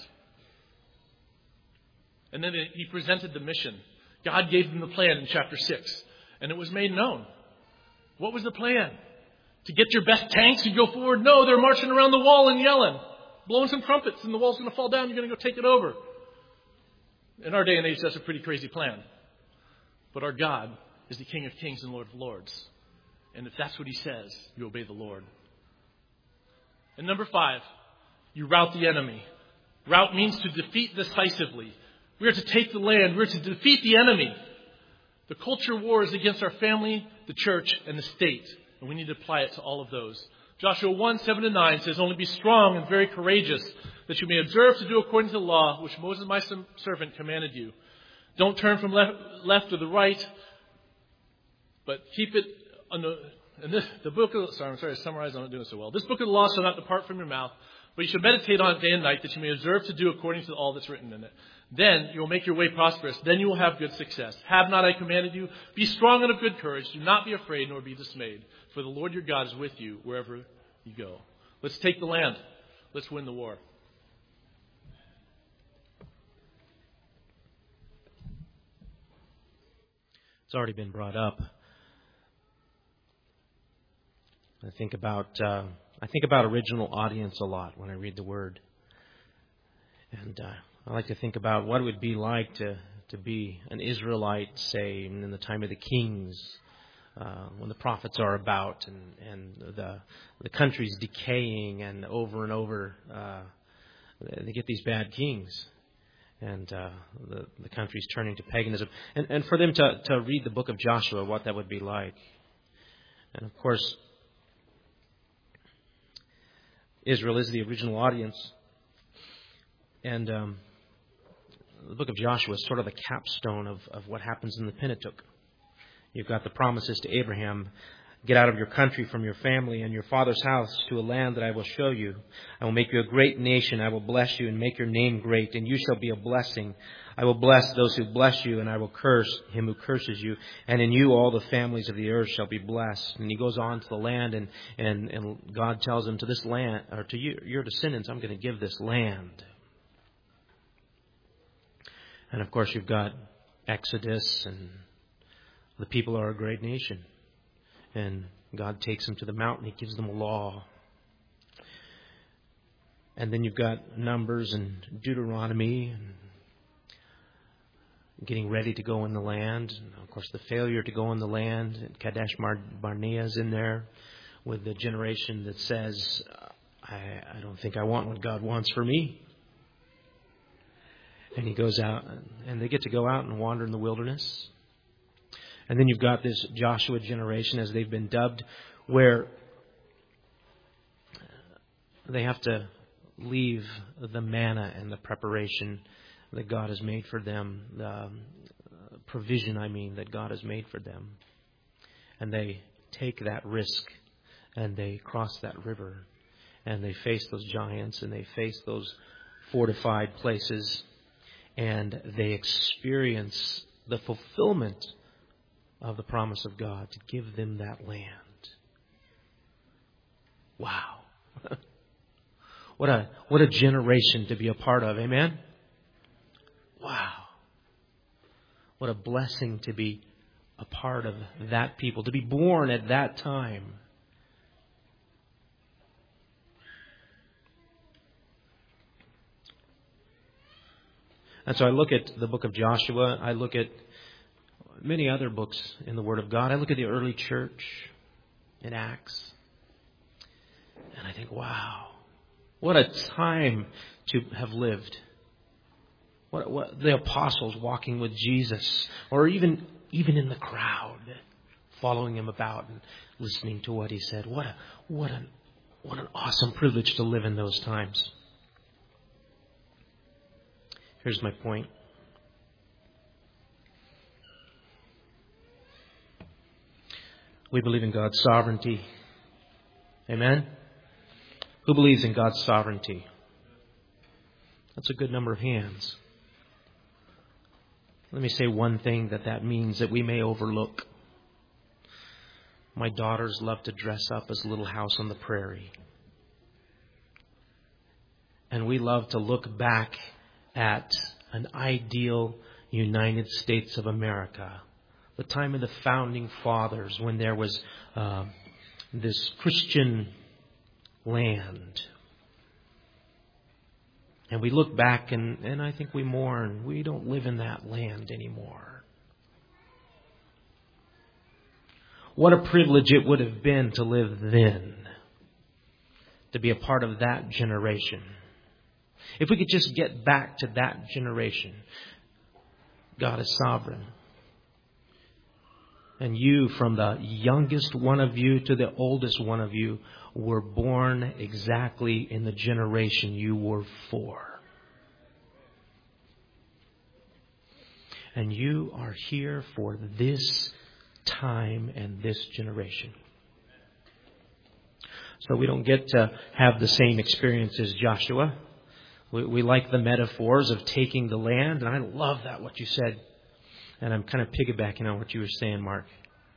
[SPEAKER 8] And then he presented the mission. God gave them the plan in chapter 6, and it was made known. What was the plan? To get your best tanks and go forward? No, they're marching around the wall and yelling, blowing some trumpets, and the wall's going to fall down. You're going to go take it over. In our day and age, that's a pretty crazy plan. But our God is the King of Kings and Lord of Lords. And if that's what he says, you obey the Lord. And number 5, you rout the enemy. Rout means to defeat decisively. We are to take the land. We are to defeat the enemy. The culture war is against our family, the church, and the state. And we need to apply it to all of those. Joshua 1:7-9 says, only be strong and very courageous, that you may observe to do according to the law, which Moses my servant commanded you. Don't turn from left to the right, but keep it on the book of, sorry, I'm sorry to summarize, I'm not doing so well. This book of the law shall not depart from your mouth, but you shall meditate on it day and night, that you may observe to do according to all that's written in it. Then you will make your way prosperous. Then you will have good success. Have not I commanded you? Be strong and of good courage. Do not be afraid nor be dismayed. For the Lord your God is with you wherever you go. Let's take the land. Let's win the war.
[SPEAKER 9] It's already been brought up. I think about original audience a lot when I read the Word. And I like to think about what it would be like to be an Israelite, say, in the time of the kings, when the prophets are about and the country's decaying and over they get these bad kings. And the country's turning to paganism. And for them to read the book of Joshua, what that would be like. And of course, Israel is the original audience. And the book of Joshua is sort of the capstone of what happens in the Pentateuch. You've got the promises to Abraham. Get out of your country, from your family and your father's house, to a land that I will show you. I will make you a great nation. I will bless you and make your name great, and you shall be a blessing. I will bless those who bless you, and I will curse him who curses you. And in you all the families of the earth shall be blessed. And he goes on to the land, and God tells him, to this land, or to you, your descendants, I'm going to give this land. And of course you've got Exodus, and the people are a great nation. And God takes them to the mountain. He gives them a law. And then you've got Numbers and Deuteronomy, and getting ready to go in the land. And of course, the failure to go in the land. And Kadesh Barnea is in there with the generation that says, I don't think I want what God wants for me. And he goes out, and they get to go out and wander in the wilderness. And then you've got this Joshua generation, as they've been dubbed, where they have to leave the manna and the preparation that God has made for them, the provision, that God has made for them. And they take that risk and they cross that river and they face those giants and they face those fortified places and they experience the fulfillment of the promise of God to give them that land. Wow. What a generation to be a part of. Amen? Wow. What a blessing to be a part of that people, to be born at that time. And so I look at the book of Joshua. I look at many other books in the Word of God. I look at the early church in Acts. And I think, wow, what a time to have lived. What the apostles walking with Jesus, or even in the crowd, following him about and listening to what he said. What an awesome privilege to live in those times. Here's my point. We believe in God's sovereignty. Amen? Who believes in God's sovereignty? That's a good number of hands. Let me say one thing that means that we may overlook. My daughters love to dress up as Little House on the Prairie. And we love to look back at an ideal United States of America. The time of the founding fathers, when there was this Christian land. And we look back and I think we mourn. We don't live in that land anymore. What a privilege it would have been to live then. To be a part of that generation. If we could just get back to that generation. God is sovereign. And you, from the youngest one of you to the oldest one of you, were born exactly in the generation you were for. And you are here for this time and this generation. So we don't get to have the same experience as Joshua. We like the metaphors of taking the land. And I love that, what you said. And I'm kind of piggybacking on what you were saying, Mark.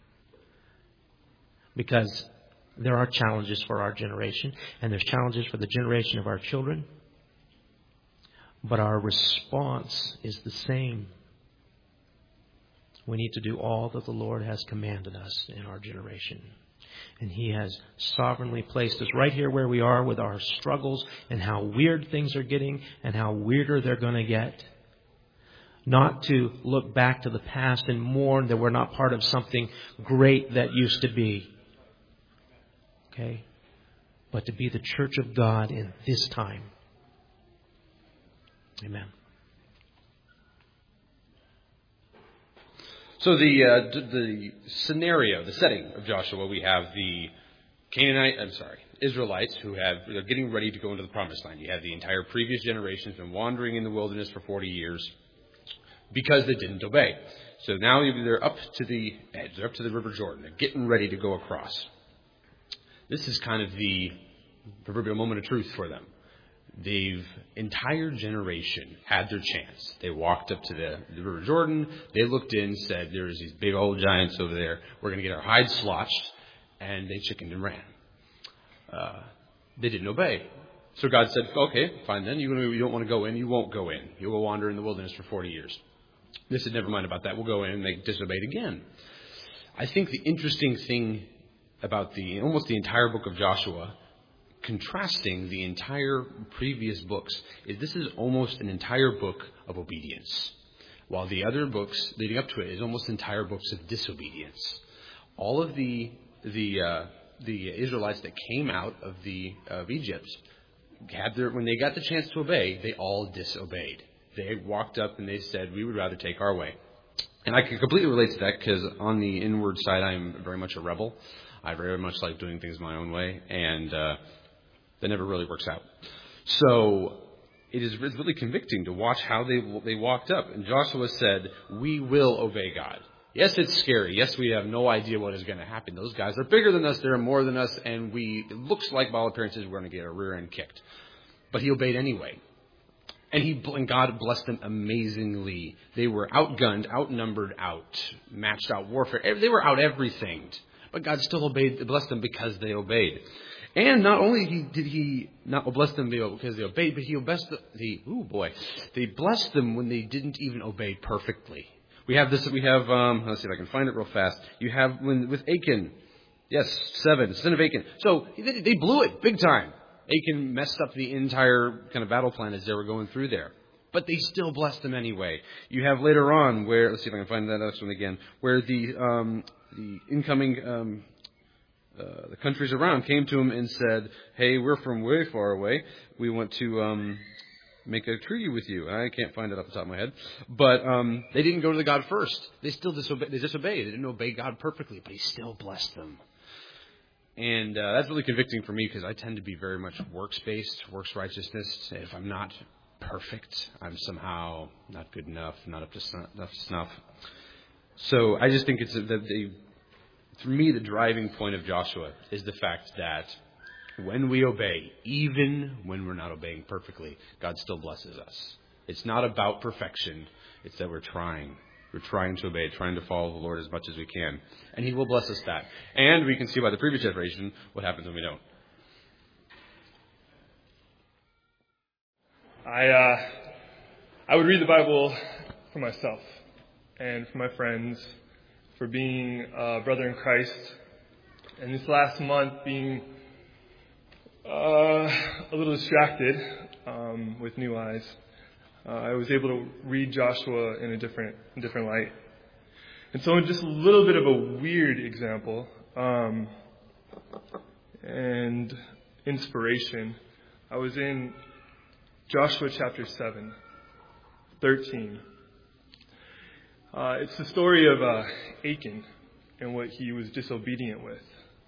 [SPEAKER 9] Because there are challenges for our generation. And there's challenges for the generation of our children. But our response is the same. We need to do all that the Lord has commanded us in our generation. And He has sovereignly placed us right here where we are with our struggles and how weird things are getting and how weirder they're going to get. Not to look back to the past and mourn that we're not part of something great that used to be. Okay? But to be the church of God in this time. Amen.
[SPEAKER 10] So the scenario, the setting of Joshua, we have the Israelites who are getting ready to go into the promised land. You have the entire previous generation has been wandering in the wilderness for 40 years because they didn't obey. So now they're up to the edge, they're up to the River Jordan, they're getting ready to go across. This is kind of the proverbial moment of truth for them. The entire generation had their chance. They walked up to the River Jordan. They looked in, said, there's these big old giants over there. We're going to get our hides slotched. And they chickened and ran. They didn't obey. So God said, okay, fine then. You don't want to go in. You won't go in. You'll go wander in the wilderness for 40 years. They said, never mind about that. We'll go in. And they disobeyed again. I think the interesting thing about almost the entire book of Joshua, contrasting the entire previous books, is this is almost an entire book of obedience, while the other books leading up to it is almost entire books of disobedience. All of the Israelites that came out of Egypt when they got the chance to obey, they all disobeyed. They walked up and they said, "We would rather take our way." And I can completely relate to that because on the inward side, I'm very much a rebel. I very much like doing things my own way, and that never really works out. So it's really convicting to watch how they walked up. And Joshua said, "We will obey God." Yes, it's scary. Yes, we have no idea what is going to happen. Those guys are bigger than us. They're more than us. And it looks like, by all appearances, we're going to get our rear end kicked. But he obeyed anyway. And God blessed them amazingly. They were outgunned, outnumbered, matched out warfare. They were out everything. But God still blessed them because they obeyed. And not only did he not bless them because they obeyed, but they blessed them when they didn't even obey perfectly. We have this. Let's see if I can find it real fast. You have with Achan. Yes, 7, sin of Achan. So they blew it big time. Achan messed up the entire kind of battle plan as they were going through there. But they still blessed them anyway. You have later on where, let's see if I can find that next one again, where the incoming the countries around came to him and said, "Hey, we're from way far away. We want to make a treaty with you." I can't find it off the top of my head. But they didn't go to the God first. They still disobeyed. They didn't obey God perfectly, but he still blessed them. And that's really convicting for me because I tend to be very much works-based, works righteousness. If I'm not perfect, I'm somehow not good enough, not up to snuff. So I just think for me, the driving point of Joshua is the fact that when we obey, even when we're not obeying perfectly, God still blesses us. It's not about perfection. It's that we're trying. We're trying to obey, trying to follow the Lord as much as we can. And he will bless us that. And we can see by the previous generation what happens when we don't.
[SPEAKER 11] I would read the Bible for myself and for my friends, for being a brother in Christ. And this last month being a little distracted with new eyes, I was able to read Joshua in a different light. And so just a little bit of a weird example and inspiration. I was in Joshua chapter 7, 13. It's the story of Achan and what he was disobedient with.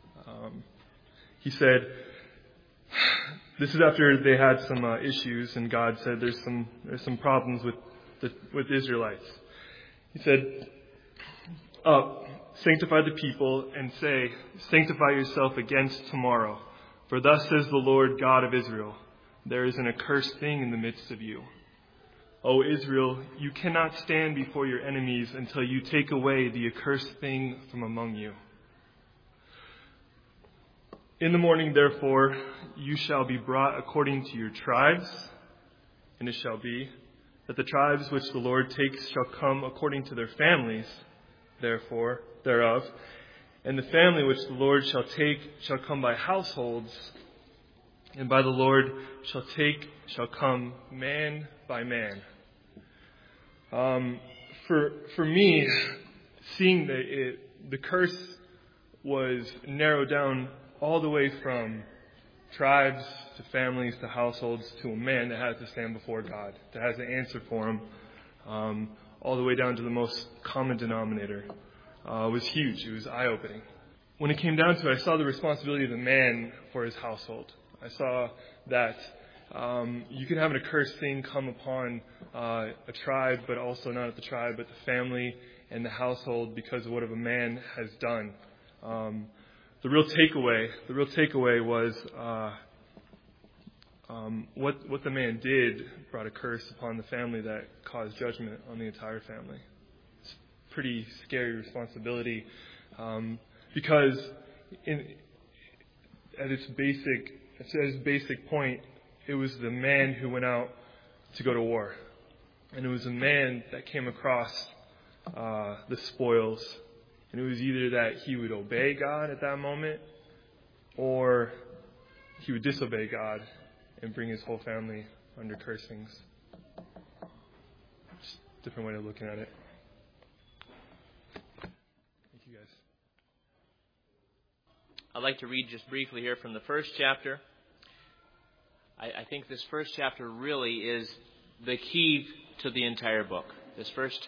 [SPEAKER 11] He said, this is after they had some issues, and God said there's some problems with Israelites. He said, sanctify the people and say, sanctify yourself against tomorrow. For thus says the Lord God of Israel, there is an accursed thing in the midst of you. O Israel, you cannot stand before your enemies until you take away the accursed thing from among you. In the morning, therefore, you shall be brought according to your tribes, and it shall be that the tribes which the Lord takes shall come according to their families, therefore, thereof, and the family which the Lord shall take shall come by households, and by the Lord shall come man by man. For me, seeing the curse was narrowed down all the way from tribes to families to households to a man that has to stand before God, that has to answer for him, all the way down to the most common denominator. It was huge. It was eye-opening. When it came down to it, I saw the responsibility of the man for his household. I saw that you can have an accursed thing come upon a tribe, but also not at the tribe, but the family and the household because of what a man has done. The real takeaway was what the man did brought a curse upon the family that caused judgment on the entire family. It's a pretty scary responsibility because at its basic point, it was the man who went out to go to war, and it was a man that came across the spoils. And it was either that he would obey God at that moment, or he would disobey God and bring his whole family under cursings. Just a different way of looking at it. Thank you, guys.
[SPEAKER 12] I'd like to read just briefly here from the first chapter. I think this first chapter really is the key to the entire book. This first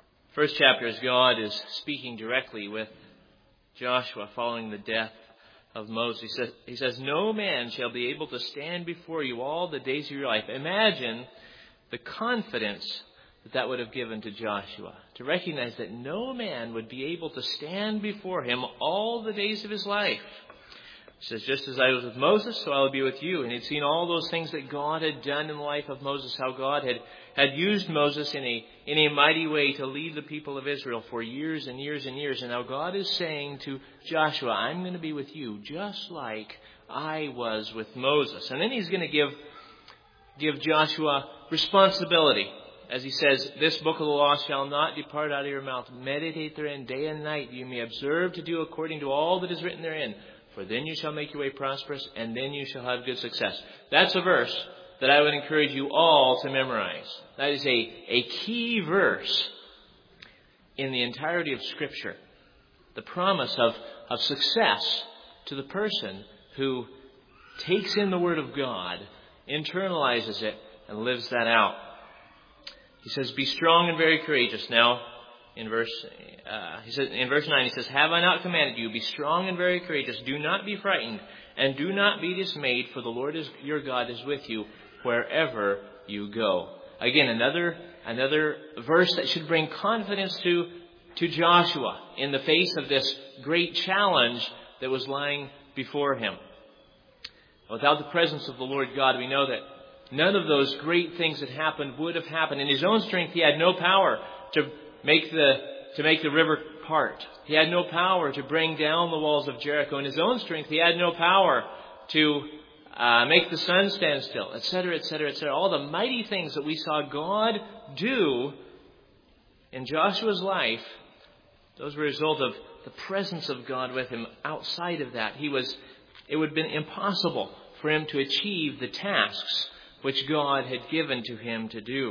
[SPEAKER 12] chapter is God is speaking directly with Joshua following the death of Moses. He says, no man shall be able to stand before you all the days of your life. Imagine the confidence that would have given to Joshua, to recognize that no man would be able to stand before him all the days of his life. He says, just as I was with Moses, so I will be with you. And he'd seen all those things that God had done in the life of Moses, how God had used Moses in a mighty way to lead the people of Israel for years and years and years. And now God is saying to Joshua, I'm going to be with you just like I was with Moses. And then he's going to give Joshua responsibility. As he says, this book of the law shall not depart out of your mouth. Meditate therein day and night. You may observe to do according to all that is written therein. For then you shall make your way prosperous, and then you shall have good success. That's a verse that I would encourage you all to memorize. That is a key verse in the entirety of Scripture. The promise of success to the person who takes in the Word of God, internalizes it, and lives that out. He says, be strong and very courageous. Now, in verse 9, he says, have I not commanded you, be strong and very courageous. Do not be frightened and do not be dismayed, for the Lord your God is with you wherever you go. Again, another verse that should bring confidence to Joshua in the face of this great challenge that was lying before him. Without the presence of the Lord God, we know that none of those great things that happened would have happened. In his own strength, he had no power to make the river part. He had no power to bring down the walls of Jericho. In his own strength, he had no power to make the sun stand still, etc., etc., etc. All the mighty things that we saw God do in Joshua's life, those were a result of the presence of God with him. Outside of that, it would have been impossible for him to achieve the tasks which God had given to him to do.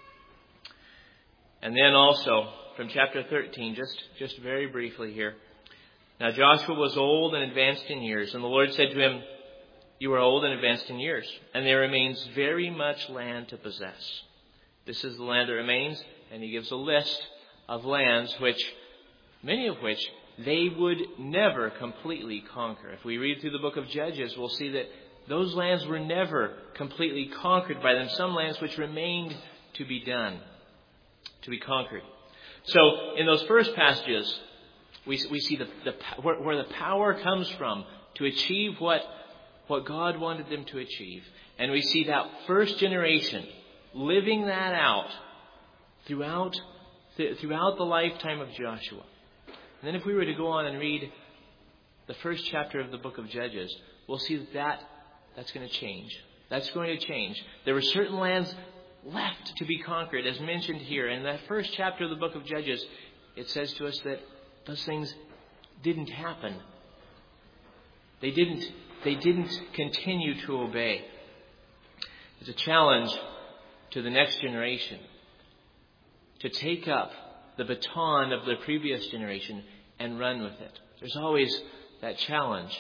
[SPEAKER 12] And then also, from chapter 13, just very briefly here. Now Joshua was old and advanced in years, and the Lord said to him, you are old and advanced in years, and there remains very much land to possess. This is the land that remains, and he gives a list of lands many of which they would never completely conquer. If we read through the book of Judges, we'll see that those lands were never completely conquered by them. Some lands which remained to be done, to be conquered. So in those first passages, we see where the power comes from to achieve what God wanted them to achieve. And we see that first generation living that out throughout the lifetime of Joshua. And then if we were to go on and read the first chapter of the book of Judges, we'll see that's going to change. That's going to change. There were certain lands left to be conquered, as mentioned here. In that first chapter of the book of Judges, it says to us that those things didn't happen. They didn't continue to obey. It's a challenge to the next generation to take up the baton of the previous generation and run with it. There's always that challenge.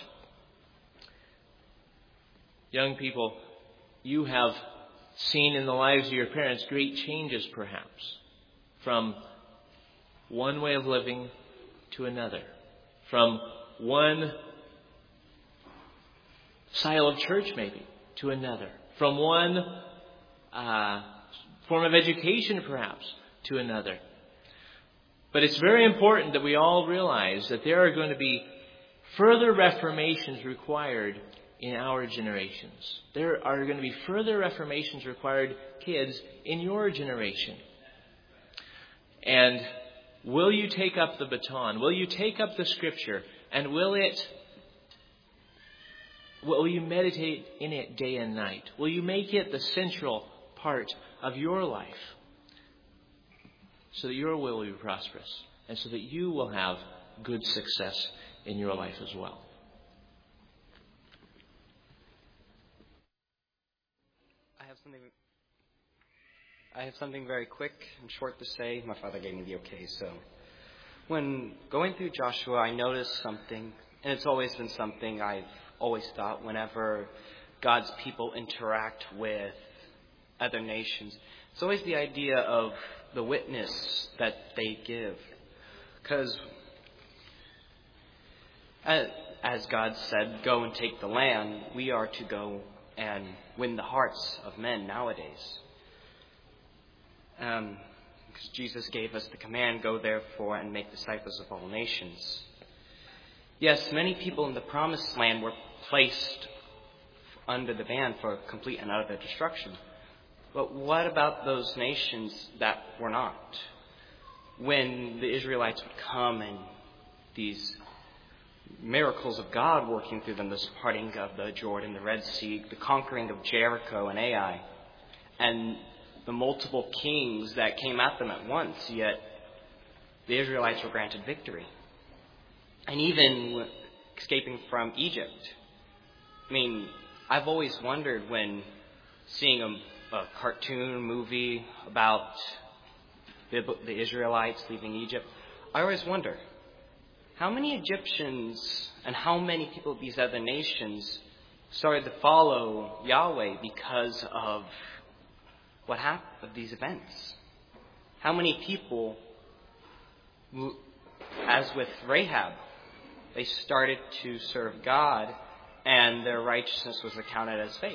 [SPEAKER 12] Young people, you have seen in the lives of your parents great changes, perhaps, from one way of living to another, from one style of church maybe to another, from one form of education perhaps to another. But it's very important that we all realize that there are going to be further reformations required in our generations. There are going to be further reformations required, kids, in your generation. And will you take up the baton? Will you take up the Scripture? And will you meditate in it day and night? Will you make it the central part of your life so that your will be prosperous and so that you will have good success in your life as well?
[SPEAKER 13] I have something very quick and short to say. My father gave me the okay. So when going through Joshua, I noticed something, and it's always been something I've always thought whenever God's people interact with other nations. It's always the idea of the witness that they give. Because as God said, go and take the land, we are to go and win the hearts of men nowadays. Because Jesus gave us the command, go therefore and make disciples of all nations. Yes, many people in the promised land were placed under the ban for complete and utter destruction. But what about those nations that were not? When the Israelites would come and these miracles of God working through them, this parting of the Jordan, the Red Sea, the conquering of Jericho and Ai, and the multiple kings that came at them at once, yet the Israelites were granted victory. And even escaping from Egypt. I mean, I've always wondered when seeing a cartoon movie about the Israelites leaving Egypt, I always wonder, how many Egyptians and how many people of these other nations started to follow Yahweh because of what happened, of these events? How many people, as with Rahab, they started to serve God and their righteousness was accounted as faith?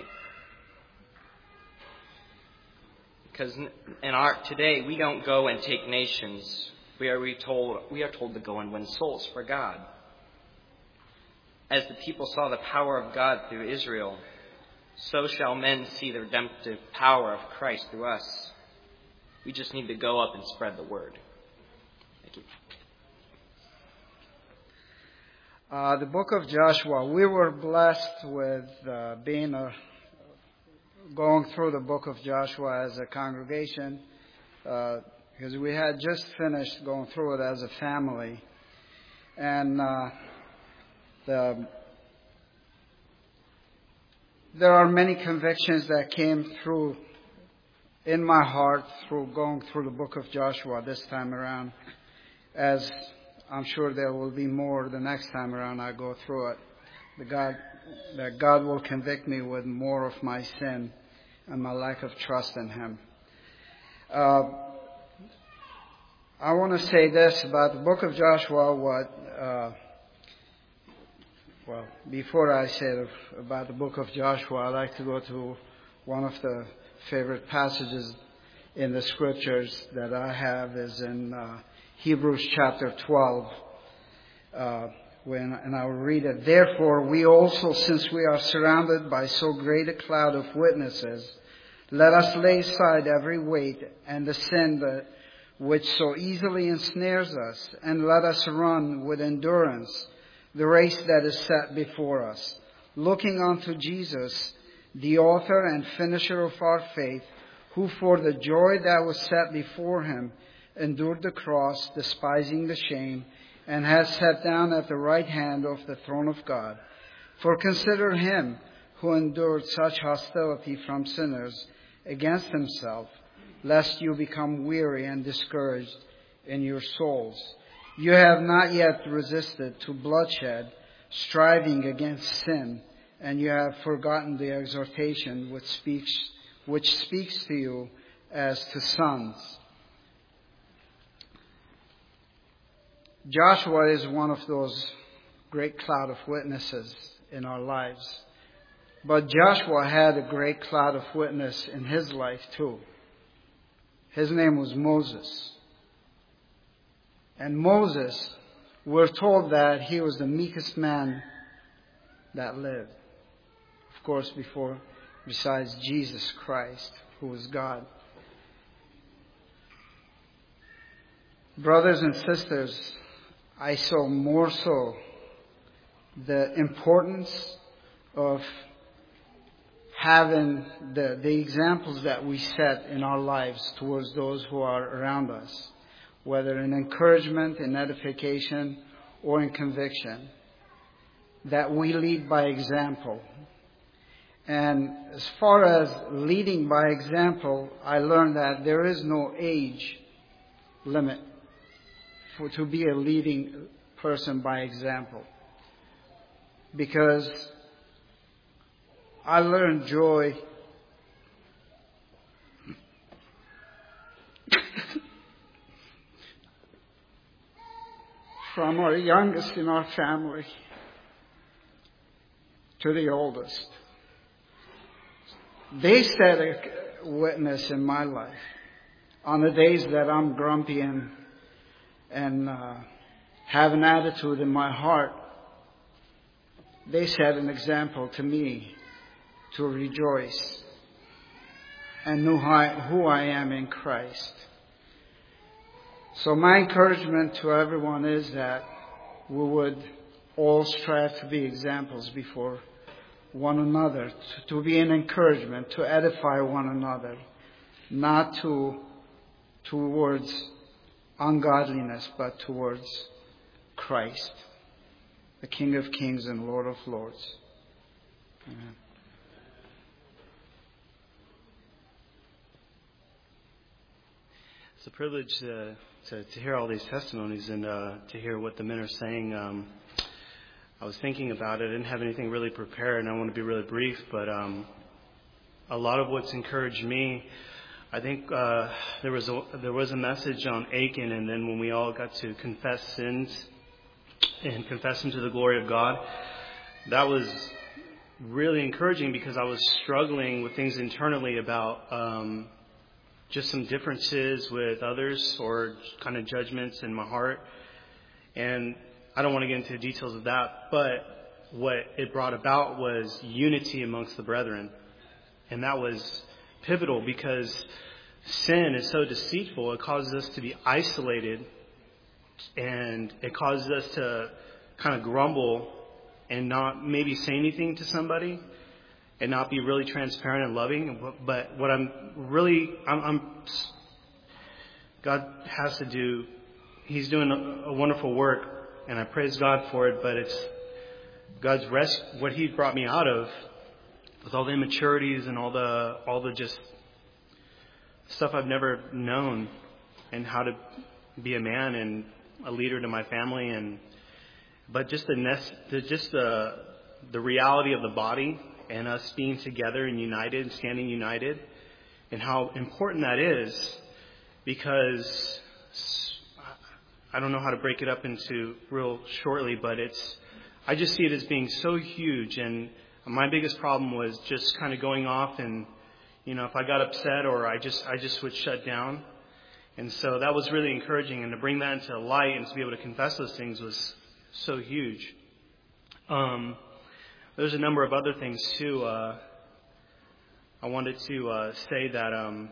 [SPEAKER 13] Because today we don't go and take nations. We are told to go and win souls for God. As the people saw the power of God through Israel, so shall men see the redemptive power of Christ through us. We just need to go up and spread the word. Thank you.
[SPEAKER 14] The book of Joshua, we were blessed with going through the book of Joshua as a congregation, because we had just finished going through it as a family. And there are many convictions that came through in my heart through going through the book of Joshua this time around, as I'm sure there will be more the next time around I go through it. That God will convict me with more of my sin and my lack of trust in Him. I want to say this about the book of Joshua. Before I say about the book of Joshua, I'd like to go to one of the favorite passages in the scriptures that I have is in Hebrews chapter 12. And I will read it. Therefore, we also, since we are surrounded by so great a cloud of witnesses, let us lay aside every weight and the sin which so easily ensnares us, and let us run with endurance the race that is set before us, looking unto Jesus, the author and finisher of our faith, who for the joy that was set before Him endured the cross, despising the shame, and has sat down at the right hand of the throne of God. For consider Him who endured such hostility from sinners against Himself, lest you become weary and discouraged in your souls. You have not yet resisted to bloodshed, striving against sin, and you have forgotten the exhortation which speaks to you as to sons. Joshua is one of those great cloud of witnesses in our lives. But Joshua had a great cloud of witness in his life too. His name was Moses. And Moses, we're told that he was the meekest man that lived. Of course, besides Jesus Christ, who was God. Brothers and sisters, I saw more so the importance of having the examples that we set in our lives towards those who are around us, whether in encouragement, in edification, or in conviction, that we lead by example. And as far as leading by example, I learned that there is no age limit to be a leading person by example. Because I learned joy from our youngest in our family. to the oldest. They set a witness in my life. On the days that I'm grumpy and have an attitude in my heart, they set an example to me to rejoice and know who I am in Christ. So my encouragement to everyone is that we would all strive to be examples before one another, to be an encouragement, to edify one another, not towards ungodliness, but towards Christ, the King of Kings and Lord of Lords. Amen.
[SPEAKER 15] It's a privilege to hear all these testimonies and to hear what the men are saying. I was thinking about it. I didn't have anything really prepared, and I want to be really brief, but a lot of what's encouraged me, I think there was a message on Achan, and then when we all got to confess sins and confess them to the glory of God, that was really encouraging because I was struggling with things internally about just some differences with others or kind of judgments in my heart. And I don't want to get into the details of that, but what it brought about was unity amongst the brethren. And that was pivotal because sin is so deceitful. It causes us to be isolated, and it causes us to kind of grumble and not maybe say anything to somebody and not be really transparent and loving. But what God has to do, He's doing a wonderful work, and I praise God for it, but it's God's rest, what He brought me out of, with all the immaturities and all the just stuff I've never known, and how to be a man and a leader to my family, but just the reality of the body and us being together and united and standing united, and how important that is, because I don't know how to break it up into real shortly, but I just see it as being so huge. And my biggest problem was just kind of going off, and if I got upset or I just would shut down. And so that was really encouraging, and to bring that into light and to be able to confess those things was so huge. There's a number of other things too. I wanted to say that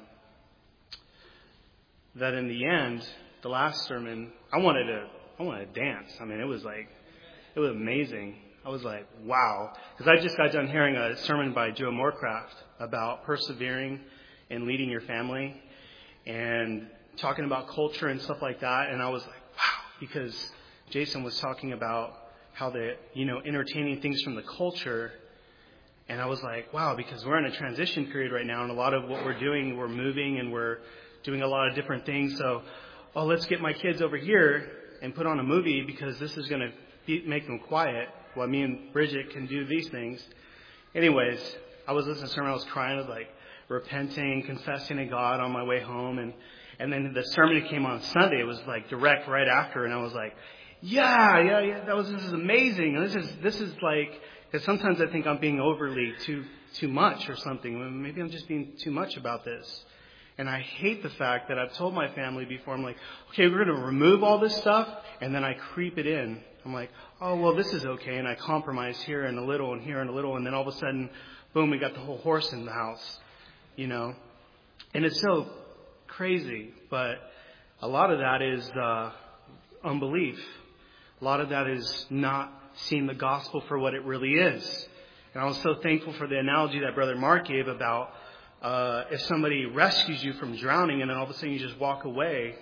[SPEAKER 15] that in the end, the last sermon, I wanted to dance. I mean, it was amazing. I was like, wow, because I just got done hearing a sermon by Joe Morecraft about persevering and leading your family, and talking about culture and stuff like that. And I was like, wow, because Jason was talking about how entertaining things from the culture. And I was like, wow, because we're in a transition period right now, and a lot of what we're doing, we're moving and we're doing a lot of different things. So, let's get my kids over here and put on a movie because this is going to make them quiet while me and Bridget can do these things. Anyways, I was listening to the sermon, I was crying, I was like repenting, confessing to God on my way home. And then the sermon that came on Sunday, it was like direct right after, and I was like, yeah, this is amazing. This is like, because sometimes I think I'm being overly too much or something. Maybe I'm just being too much about this. And I hate the fact that I've told my family before, I'm like, okay, we're going to remove all this stuff, and then I creep it in. I'm like, oh, well, this is okay, and I compromise here and a little and here and a little, and then all of a sudden, boom, we got the whole horse in the house, And it's so crazy, but a lot of that is unbelief. A lot of that is not seeing the gospel for what it really is. And I was so thankful for the analogy that Brother Mark gave about if somebody rescues you from drowning and then all of a sudden you just walk away.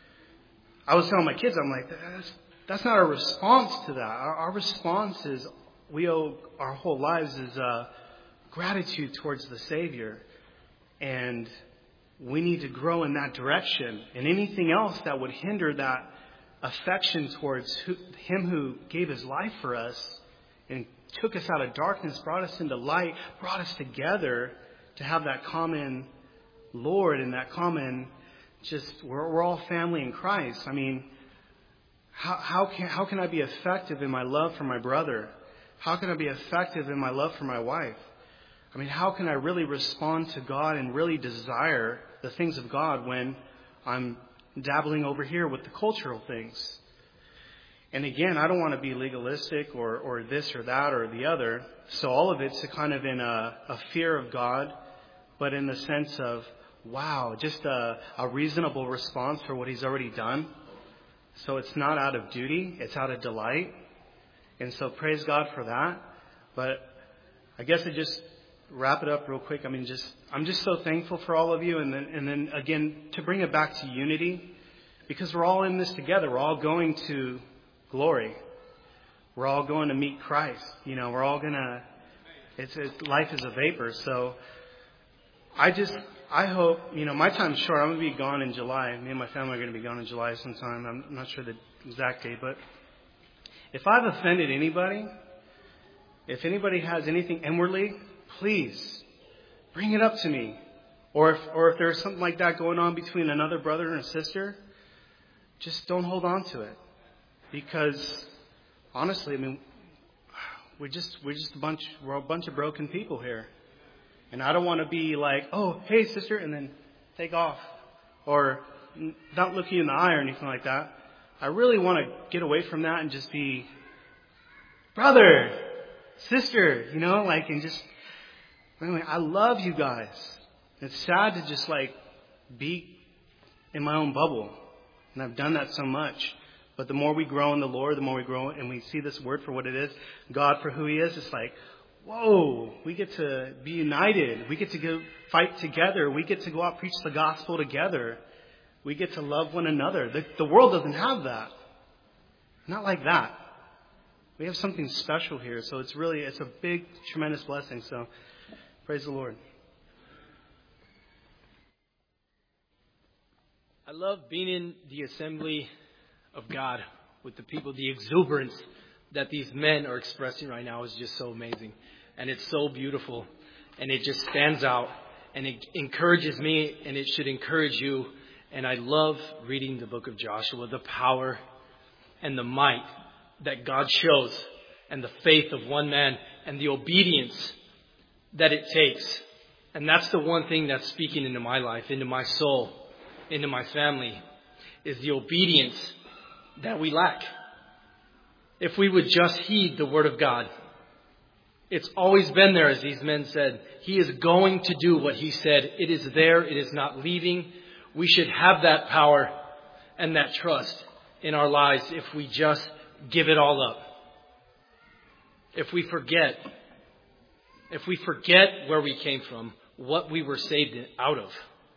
[SPEAKER 15] I was telling my kids, I'm like, that's not our response to that. Our response is, we owe our whole lives is gratitude towards the Savior. And we need to grow in that direction. And anything else that would hinder that affection towards Him who gave His life for us and took us out of darkness, brought us into light, brought us together to have that common Lord and that common we're all family in Christ. I mean, how can I be effective in my love for my brother? How can I be effective in my love for my wife? I mean, how can I really respond to God and really desire the things of God when I'm dabbling over here with the cultural things? And again, I don't want to be legalistic or this or that or the other. So all of it's kind of in a fear of God, but in the sense of, wow, just a reasonable response for what He's already done. So it's not out of duty, it's out of delight. And so praise God for that. But I guess I just wrap it up real quick. I mean, I'm just so thankful for all of you. And then again, to bring it back to unity, because we're all in this together. We're all going to glory. We're all going to meet Christ. You know, we're all going to, life is a vapor. So I hope, you know, my time's short. I'm going to be gone in July. Me and my family are going to be gone in July sometime. I'm not sure the exact date, but if I've offended anybody, if anybody has anything inwardly, please bring it up to me. Or if there's something like that going on between another brother and a sister, just don't hold on to it. Because honestly, I mean, we're a bunch of broken people here. And I don't want to be like, oh, hey, sister, and then take off. Or not look you in the eye or anything like that. I really want to get away from that and just be brother, sister, you know, like, and just, anyway, I love you guys. It's sad to just like be in my own bubble. And I've done that so much. But the more we grow in the Lord, the more we grow and we see this word for what it is, God for who He is, it's like, whoa, we get to be united. We get to go fight together. We get to go out preach the gospel together. We get to love one another. The world doesn't have that. Not like that. We have something special here. So it's a big, tremendous blessing. So praise the Lord.
[SPEAKER 16] I love being in the assembly of God with the people. The exuberance that these men are expressing right now is just so amazing. And it's so beautiful. And it just stands out. And it encourages me, and it should encourage you. And I love reading the book of Joshua, the power and the might that God shows, and the faith of one man, and the obedience that it takes. And that's the one thing that's speaking into my life, into my soul, into my family, is the obedience that we lack. If we would just heed the word of God. It's always been there, as these men said. He is going to do what He said. It is there. It is not leaving. We should have that power and that trust in our lives if we just give it all up. If we forget where we came from, what we were saved out of,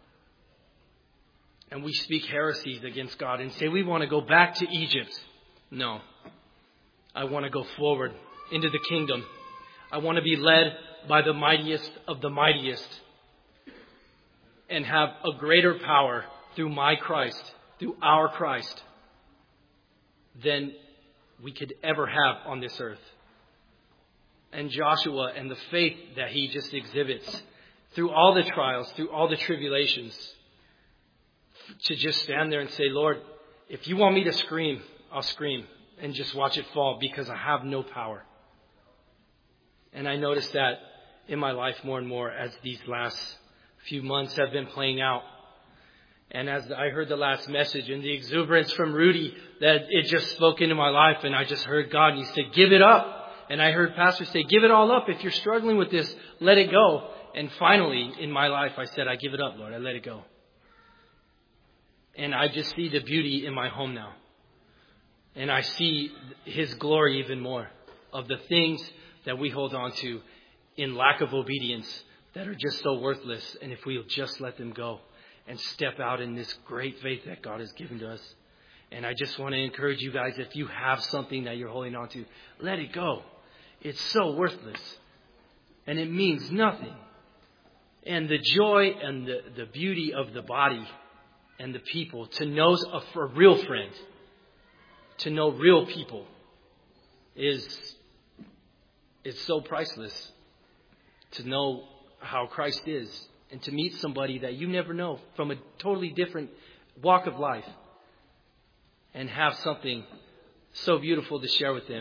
[SPEAKER 16] and we speak heresies against God and say we want to go back to Egypt. No. I want to go forward into the kingdom. I want to be led by the mightiest of the mightiest and have a greater power through my Christ, through our Christ, than we could ever have on this earth. And Joshua and the faith that he just exhibits through all the trials, through all the tribulations, to just stand there and say, Lord, if you want me to scream, I'll scream and just watch it fall because I have no power. And I noticed that in my life more and more as these last few months have been playing out. And as I heard the last message and the exuberance from Rudy, that it just spoke into my life, and I just heard God, and He said, give it up. And I heard pastors say, give it all up. If you're struggling with this, let it go. And finally, in my life, I said, I give it up, Lord. I let it go. And I just see the beauty in my home now. And I see His glory even more of the things that we hold on to in lack of obedience that are just so worthless. And if we'll just let them go and step out in this great faith that God has given to us. And I just want to encourage you guys, if you have something that you're holding on to, let it go. It's so worthless. And it means nothing. And the joy and the beauty of the body and the people, to know a real friend, to know real people, is so priceless. To know how Christ is, and to meet somebody that you never know from a totally different walk of life, and have something so beautiful to share with them,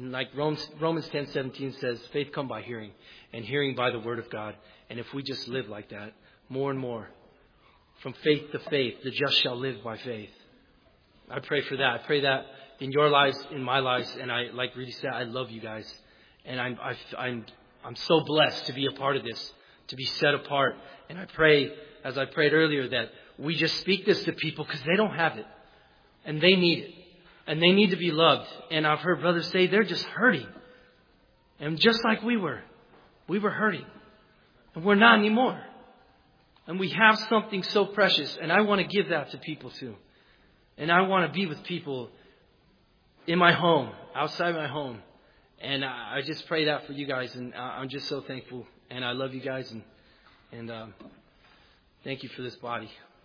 [SPEAKER 16] And like Romans 10:17 says, faith comes by hearing, and hearing by the word of God. And if we just live like that, more and more, from faith to faith, the just shall live by faith. I pray for that. I pray that in your lives, in my lives, and I, like Rudy said, I love you guys, and I'm so blessed to be a part of this, to be set apart. And I pray, as I prayed earlier, that we just speak this to people because they don't have it, and they need it, and they need to be loved. And I've heard brothers say they're just hurting, and just like we were hurting, and we're not anymore. And we have something so precious, and I want to give that to people too. And I want to be with people in my home, outside my home. And I just pray that for you guys, and I'm just so thankful. And I love you guys, and thank you for this body.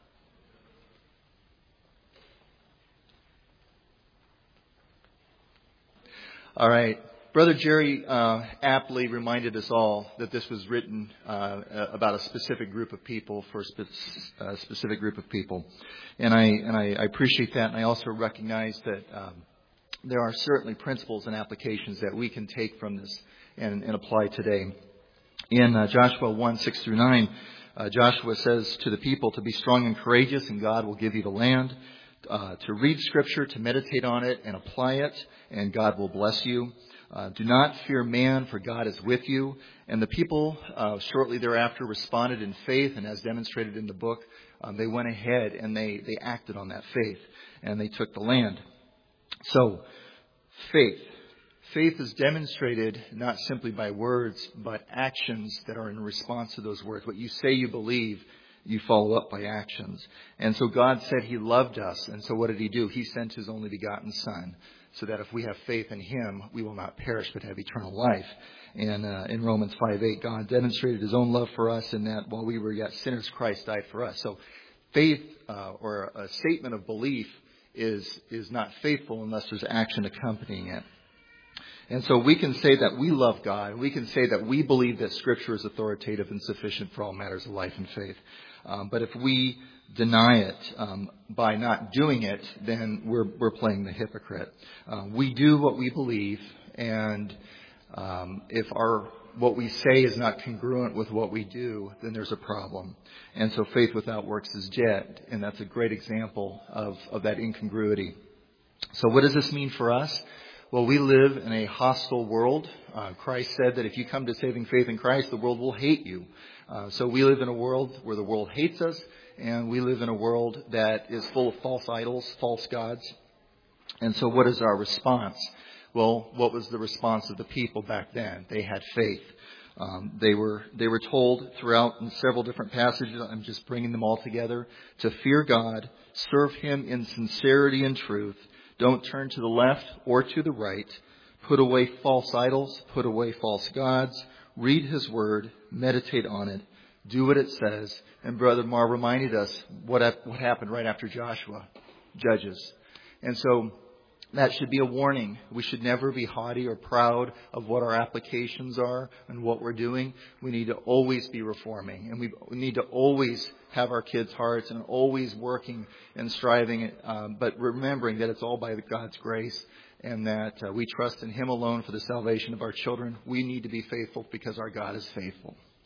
[SPEAKER 17] All right. Brother Jerry aptly reminded us all that this was written about a specific group of people for a specific group of people. And I appreciate that. And I also recognize that there are certainly principles and applications that we can take from this and apply today. In Joshua 1:6-9, Joshua says to the people to be strong and courageous, and God will give you the land. To read Scripture, to meditate on it and apply it, and God will bless you. Do not fear man, for God is with you. And the people shortly thereafter responded in faith, and as demonstrated in the book, they went ahead and they acted on that faith, and they took the land. So, faith. Faith is demonstrated not simply by words, but actions that are in response to those words. What you say you believe, you follow up by actions. And so God said He loved us. And so what did He do? He sent His only begotten Son, so that if we have faith in Him, we will not perish but have eternal life. And in Romans 5:8, God demonstrated His own love for us in that while we were yet sinners, Christ died for us. So faith or a statement of belief is not faithful unless there's action accompanying it. And so we can say that we love God. We can say that we believe that Scripture is authoritative and sufficient for all matters of life and faith. But if we deny it by not doing it, then we're playing the hypocrite. We do what we believe, and if what we say is not congruent with what we do, then there's a problem. And so faith without works is dead, and that's a great example of that incongruity. So what does this mean for us? Well, we live in a hostile world. Christ said that if you come to saving faith in Christ, the world will hate you. So we live in a world where the world hates us, and we live in a world that is full of false idols, false gods. And so what is our response? Well, what was the response of the people back then? They had faith. They were told throughout in several different passages, I'm just bringing them all together, to fear God, serve Him in sincerity and truth. Don't turn to the left or to the right. Put away false idols. Put away false gods. Read His Word. Meditate on it. Do what it says. And Brother Marr reminded us what happened right after Joshua. Judges. And so that should be a warning. We should never be haughty or proud of what our applications are and what we're doing. We need to always be reforming. And we need to always have our kids' hearts and always working and striving, but remembering that it's all by God's grace and that we trust in Him alone for the salvation of our children. We need to be faithful because our God is faithful.